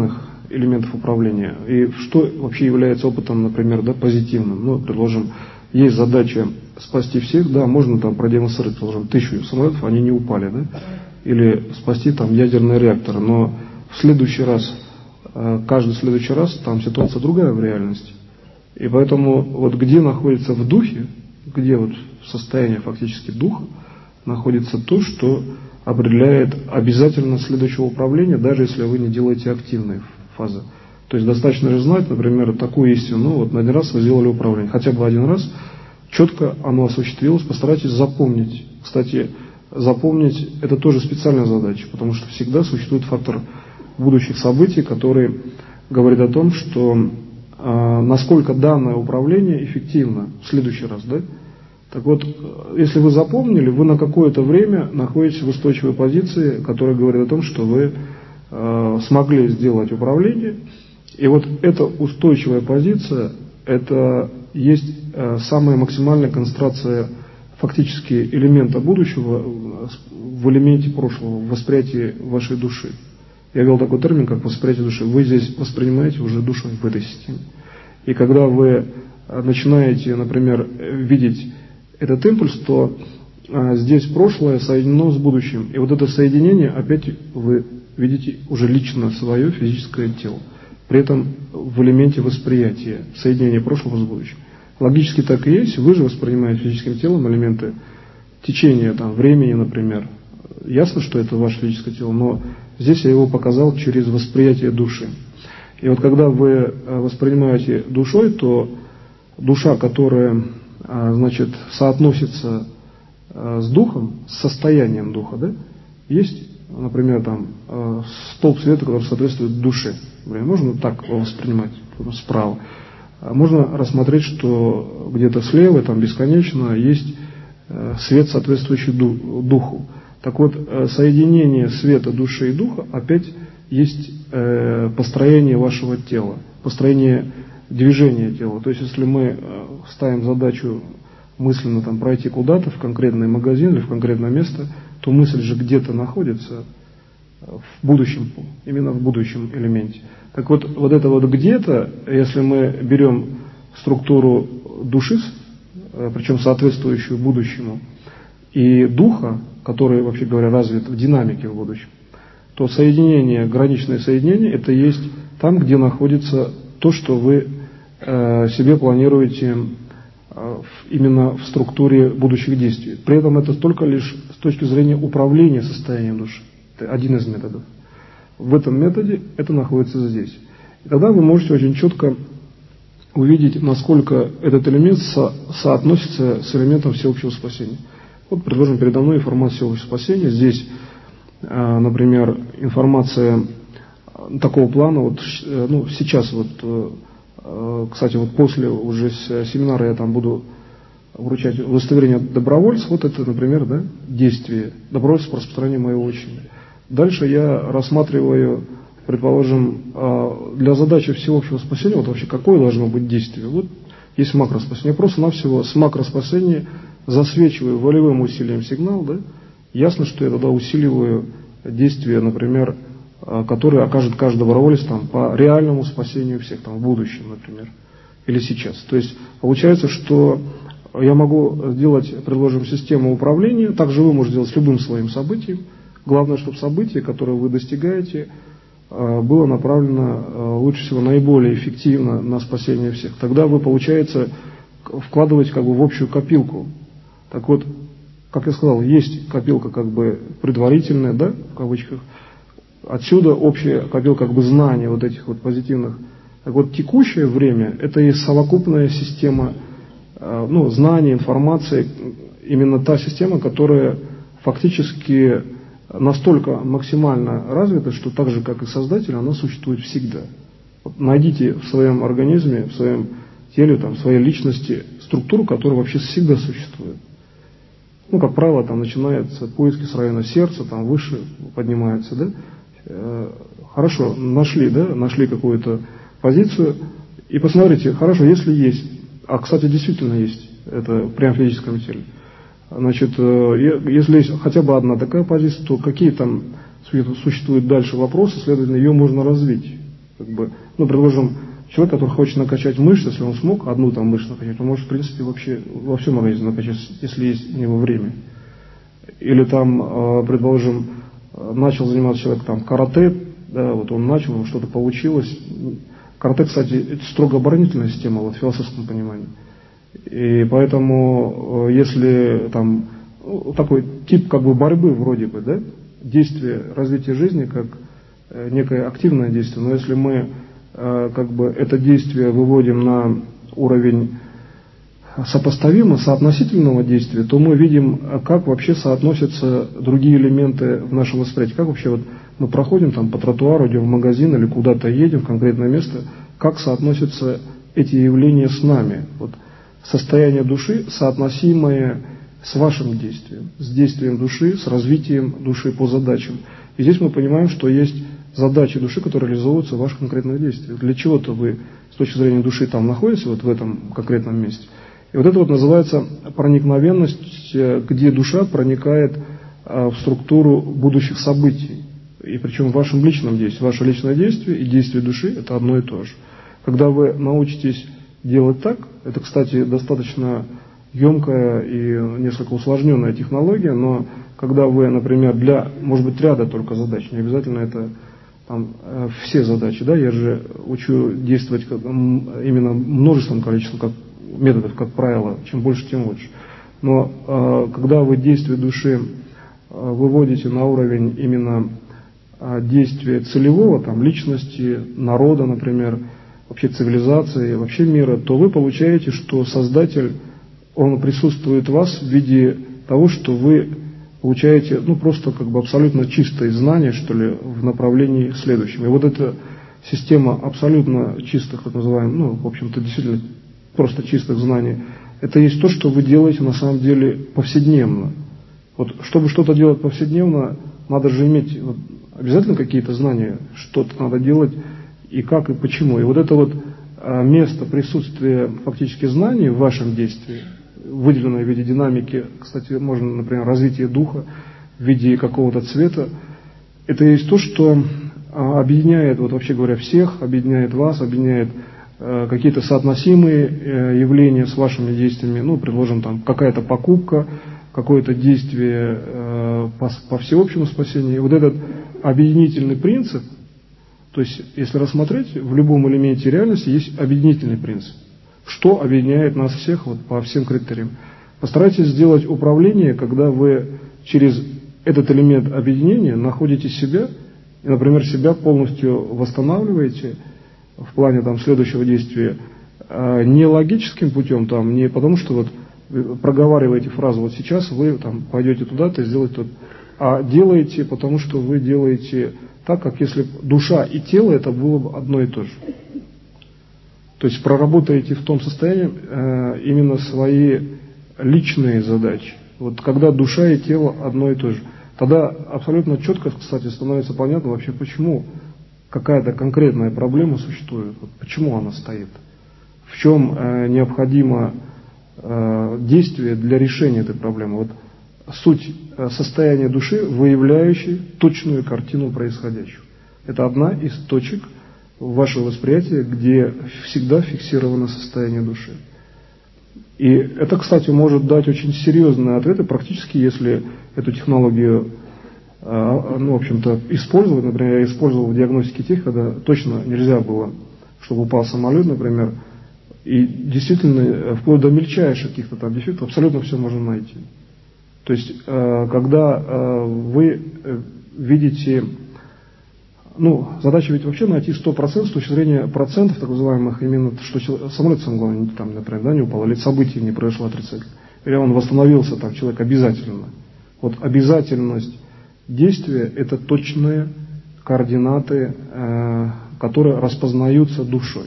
элементов управления. И что вообще является опытом, например, да, позитивным? Ну, предложим, есть задача спасти всех, да, можно там продемонстрировать, предложим, тысячу самолетов, они не упали, да, или спасти там ядерный реактор, но в следующий раз, каждый следующий раз там ситуация другая в реальности. И поэтому вот где находится в духе, где вот состояние фактически духа, находится то, что определяет обязательность следующего управления, даже если вы не делаете активные фазы. То есть достаточно же знать, например, такую истину, ну вот на один раз вы сделали управление, хотя бы один раз, четко оно осуществилось, постарайтесь запомнить. Кстати, запомнить это тоже специальная задача, потому что всегда существует фактор будущих событий, который говорит о том, что э, насколько данное управление эффективно в следующий раз, да? Так вот, если вы запомнили, вы на какое-то время находитесь в устойчивой позиции, которая говорит о том, что вы э, смогли сделать управление. И вот эта устойчивая позиция, это есть э, самая максимальная концентрация фактически элемента будущего в элементе прошлого, в восприятии вашей души. Я ввел такой термин, как восприятие души. Вы здесь воспринимаете уже душу в этой системе. И когда вы начинаете, например, видеть этот импульс, то а, здесь прошлое соединено с будущим. И вот это соединение, опять вы видите уже лично свое физическое тело. При этом в элементе восприятия, соединения прошлого с будущим. Логически так и есть. Вы же воспринимаете физическим телом элементы течения там, времени, например. Ясно, что это ваше физическое тело, но здесь я его показал через восприятие души. И вот когда вы воспринимаете душой, то душа, которая значит, соотносится с духом, с состоянием духа, да, есть, например, там, столб света, который соответствует душе. Можно так воспринимать справа. Можно рассмотреть, что где-то слева, там бесконечно, есть свет, соответствующий духу. Так вот, соединение света, души и духа опять есть построение вашего тела, построение движения тела. То есть, если мы ставим задачу мысленно там, пройти куда-то, в конкретный магазин или в конкретное место, то мысль же где-то находится в будущем, именно в будущем элементе. Так вот, вот это вот где-то, если мы берем структуру души, причем соответствующую будущему, и духа, который, вообще говоря, развит в динамике в будущем, то соединение, граничное соединение, это есть там, где находится то, что вы э, себе планируете э, именно в структуре будущих действий. При этом это только лишь с точки зрения управления состоянием души. Это один из методов. В этом методе это находится здесь. И тогда вы можете очень четко увидеть, насколько этот элемент со- соотносится с элементом всеобщего спасения. Вот, предложим передо мной информацию всеобщего спасения. Здесь, э, например, информация такого плана, вот, ну, сейчас вот, э, кстати, вот после уже семинара я там буду вручать удостоверение добровольцев, вот это, например, да, действие добровольцев по распространению моего учения. Дальше я рассматриваю, предположим, для задачи всеобщего спасения, вот вообще какое должно быть действие. Вот есть макроспасение. Я просто-навсего с макроспасения засвечиваю волевым усилием сигнал, да, ясно, что я тогда усиливаю действие, например, которое окажет каждый доброволец там, по реальному спасению всех, там, в будущем, например, или сейчас. То есть получается, что я могу сделать, предложим, систему управления, также вы можете сделать с любым своим событием. Главное, чтобы событие, которое вы достигаете, было направлено лучше всего наиболее эффективно на спасение всех. Тогда вы, получается, вкладываете как бы в общую копилку. Так вот, как я сказал, есть копилка как бы предварительная, да, в кавычках. Отсюда общая копилка как бы знаний вот этих вот позитивных. Так вот, текущее время – это и совокупная система, ну, знаний, информации, именно та система, которая фактически настолько максимально развита, что так же, как и Создатель, она существует всегда. Вот найдите в своем организме, в своем теле, там, в своей личности структуру, которая вообще всегда существует. Ну, как правило, там начинаются поиски с района сердца, там выше поднимаются, да? Хорошо, нашли, да, нашли какую-то позицию, и посмотрите, хорошо, если есть, а, кстати, действительно есть, это прямо в физическом теле, значит, если есть хотя бы одна такая позиция, то какие там существуют дальше вопросы, следовательно, ее можно развить. как бы, ну, предположим, человек, который хочет накачать мышцы, если он смог одну там мышцу накачать, он может, в принципе, вообще во всем организме накачать, если есть у него время. Или там, предположим, начал заниматься человек там карате, да, вот он начал, что-то получилось. Карате, кстати, это строго оборонительная система, вот в философском понимании. И поэтому, если там ну, такой тип как бы борьбы вроде бы, да, действие, развитие жизни как некое активное действие, но если мы как бы это действие выводим на уровень сопоставимо соотносительного действия, то мы видим, как вообще соотносятся другие элементы в нашем восприятии. Как вообще вот мы проходим там по тротуару, идем в магазин или куда-то едем в конкретное место, как соотносятся эти явления с нами. Вот состояние души, соотносимое с вашим действием, с действием души, с развитием души по задачам. И здесь мы понимаем, что есть задачи души, которые реализуются в ваших конкретных действиях. Для чего-то вы с точки зрения души там находитесь, вот в этом конкретном месте. И вот это вот называется проникновенность, где душа проникает в структуру будущих событий. И причем в вашем личном действии. Ваше личное действие и действие души – это одно и то же. Когда вы научитесь делать так, это, кстати, достаточно емкая и несколько усложненная технология, но когда вы, например, для, может быть, ряда только задач, не обязательно это там, все задачи, да, я же учу действовать как, именно множественным количеством как, методов, как правило, чем больше, тем лучше. Но э, когда вы действие души э, выводите на уровень именно э, действия целевого, там, личности, народа, например, вообще цивилизации, вообще мира, то вы получаете, что Создатель, Он присутствует в вас в виде того, что вы получаете, ну, просто как бы абсолютно чистые знания, что ли, в направлении следующем. И вот эта система абсолютно чистых, так называемых, ну, в общем-то, действительно просто чистых знаний, это есть то, что вы делаете на самом деле повседневно. Вот, чтобы что-то делать повседневно, надо же иметь вот, обязательно какие-то знания, что-то надо делать, и как, и почему. И вот это вот а, место присутствия фактически знаний в вашем действии, выделенное в виде динамики, кстати, можно, например, развитие духа в виде какого-то цвета, это есть то, что а, объединяет, вот вообще говоря, всех, объединяет вас, объединяет а, какие-то соотносимые а, явления с вашими действиями, ну, предложим, там, какая-то покупка, какое-то действие а, по, по всеобщему спасению. И вот этот объединительный принцип, то есть, если рассмотреть, в любом элементе реальности есть объединительный принцип. Что объединяет нас всех вот, по всем критериям. Постарайтесь сделать управление, когда вы через этот элемент объединения находите себя, и, например, себя полностью восстанавливаете в плане там, следующего действия не логическим путем, там, не потому что вот, вы проговариваете фразу, вот сейчас вы там, пойдете туда-то и сделаете то, а делаете, потому что вы делаете так, как если душа и тело это было бы одно и то же. То есть проработаете в том состоянии э, именно свои личные задачи. Вот когда душа и тело одно и то же. Тогда абсолютно четко, кстати, становится понятно вообще, почему какая-то конкретная проблема существует. Вот почему она стоит. В чем э, необходимо э, действие для решения этой проблемы. Вот суть э, состояния души, выявляющей точную картину происходящего. Это одна из точек ваше восприятие, где всегда фиксировано состояние души. И это, кстати, может дать очень серьезные ответы, практически, если эту технологию, ну, в общем-то, использовать. Например, я использовал в диагностике тех, когда точно нельзя было, чтобы упал самолет, например, и действительно, вплоть до мельчайших каких-то там дефектов, абсолютно все можно найти. То есть, когда вы видите... Ну, задача ведь вообще найти сто процентов с точки зрения процентов, так называемых, именно, что самолет сам главное, там, например, да, не упал, или событие не произошло отрицательно. Или он восстановился, там, человек обязательно. Вот обязательность действия – это точные координаты, э, которые распознаются душой.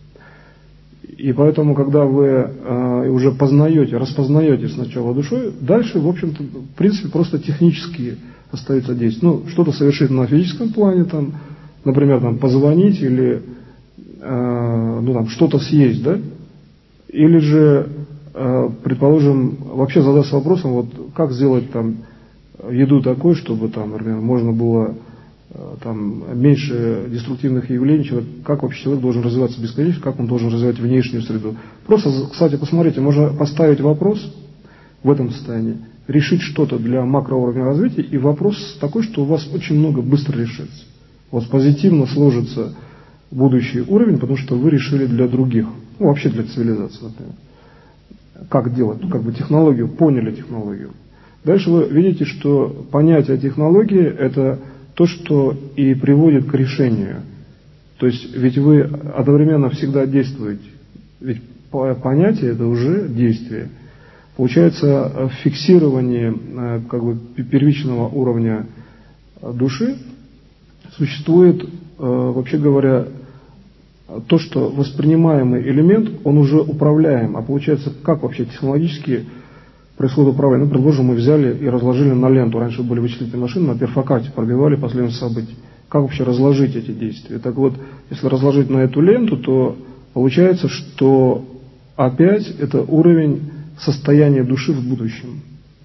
И поэтому, когда вы э, уже познаете, распознаете сначала душой, дальше, в общем-то, в принципе, просто технические остаются действия. Ну, что-то совершить на физическом плане, там, например, там, позвонить или э, ну, там, что-то съесть, да? Или же, э, предположим, вообще задаться вопросом, вот, как сделать там, еду такой, чтобы, там, например, можно было там, меньше деструктивных явлений, человек, как вообще человек должен развиваться бесконечно, как он должен развивать внешнюю среду. Просто, кстати, посмотрите, можно поставить вопрос в этом состоянии, решить что-то для макроуровня развития, и вопрос такой, что у вас очень много быстро решится. У вас позитивно сложится будущий уровень, потому что вы решили для других, ну вообще для цивилизации, например. Как делать, ну как бы технологию, поняли технологию. Дальше вы видите, что понятие технологии – это то, что и приводит к решению. То есть ведь вы одновременно всегда действуете. Ведь понятие – это уже действие. Получается, в фиксировании как бы первичного уровня души существует, вообще говоря, то, что воспринимаемый элемент, он уже управляем. А получается, как вообще технологически происходит управление? Ну, предположим, мы взяли и разложили на ленту. Раньше были вычислительные машины, на перфокарте пробивали последовательность событий. Как вообще разложить эти действия? Так вот, если разложить на эту ленту, то получается, что опять это уровень состояния души в будущем.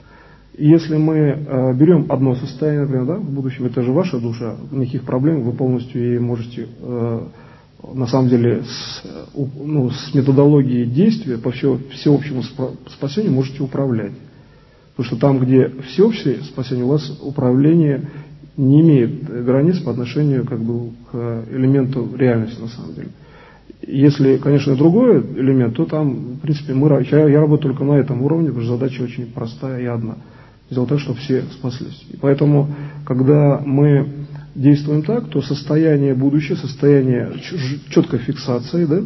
И если мы э, берем одно состояние, например, да, в будущем, это же ваша душа, никаких проблем, вы полностью ей можете, э, на самом деле, с, ну, с методологией действия по всеобщему спасению можете управлять. Потому что там, где всеобщее спасение, у вас управление не имеет границ по отношению как бы, к элементу реальности, на самом деле. Если, конечно, другой элемент, то там, в принципе, мы, я, я работаю только на этом уровне, потому что задача очень простая и одна. Сделать так, чтобы все спаслись. И поэтому, когда мы действуем так, то состояние будущее, состояние четкой фиксации, да,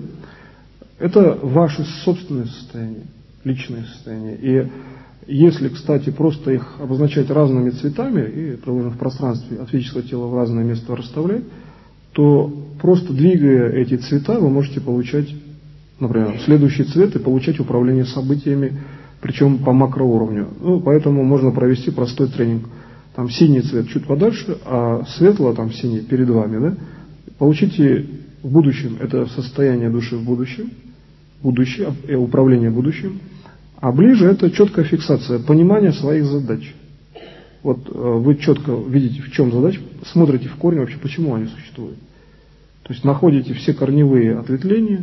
это ваше собственное состояние, личное состояние. И если, кстати, просто их обозначать разными цветами и, предположим, в пространстве от физического тела в разное место расставлять, то просто двигая эти цвета, вы можете получать, например, следующий цвет и получать управление событиями, причем по макроуровню. Ну, поэтому можно провести простой тренинг. Там синий цвет чуть подальше, а светло, там синий перед вами, да? Получите в будущем, это состояние души в будущем, будущее, управление будущим, а ближе это четкая фиксация, понимание своих задач. Вот вы четко видите, в чем задача, смотрите в корень вообще, почему они существуют. То есть находите все корневые ответвления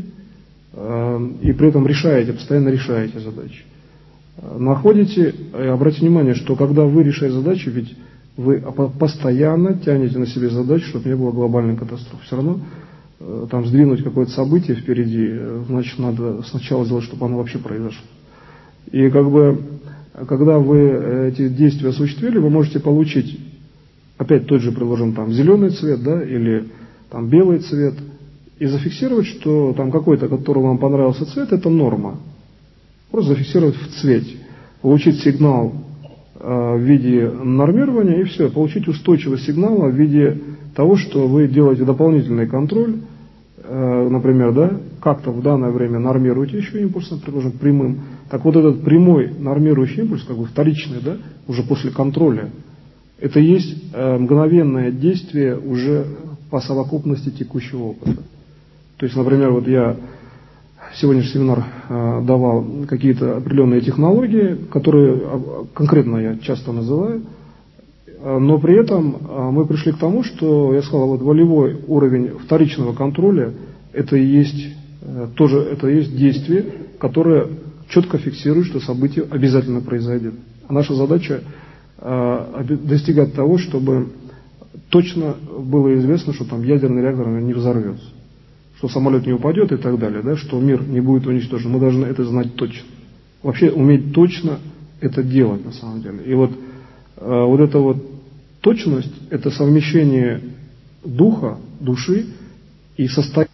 э, и при этом решаете, постоянно решаете задачи. Находите, и обратите внимание, что когда вы решаете задачи, ведь вы постоянно тянете на себе задачу, чтобы не было глобальной катастрофы. Все равно э, там сдвинуть какое-то событие впереди, значит, надо сначала сделать, чтобы оно вообще произошло. И как бы, когда вы эти действия осуществили, вы можете получить, опять тот же, предложим, там, зеленый цвет, да, или там белый цвет, и зафиксировать, что там какой-то, который вам понравился цвет, это норма. Просто зафиксировать в цвете. Получить сигнал э, в виде нормирования, и все. Получить устойчивый сигнал в виде того, что вы делаете дополнительный контроль, э, например, да, как-то в данное время нормируете еще импульсом, предположим, прямым. Так вот этот прямой нормирующий импульс, как бы вторичный, да, уже после контроля, это есть э, мгновенное действие уже по совокупности текущего опыта. То есть, например, вот я сегодняшний семинар э, давал какие-то определенные технологии, которые э, конкретно я часто называю, э, но при этом э, мы пришли к тому, что я сказал, вот волевой уровень вторичного контроля, это и есть э, тоже это и есть действие, которое четко фиксирует, что событие обязательно произойдет. А наша задача э, достигать того, чтобы точно было известно, что там ядерный реактор не взорвется, что самолет не упадет и так далее, да, что мир не будет уничтожен. Мы должны это знать точно. Вообще уметь точно это делать на самом деле. И вот, э, вот эта вот точность, это совмещение духа, души и состояния.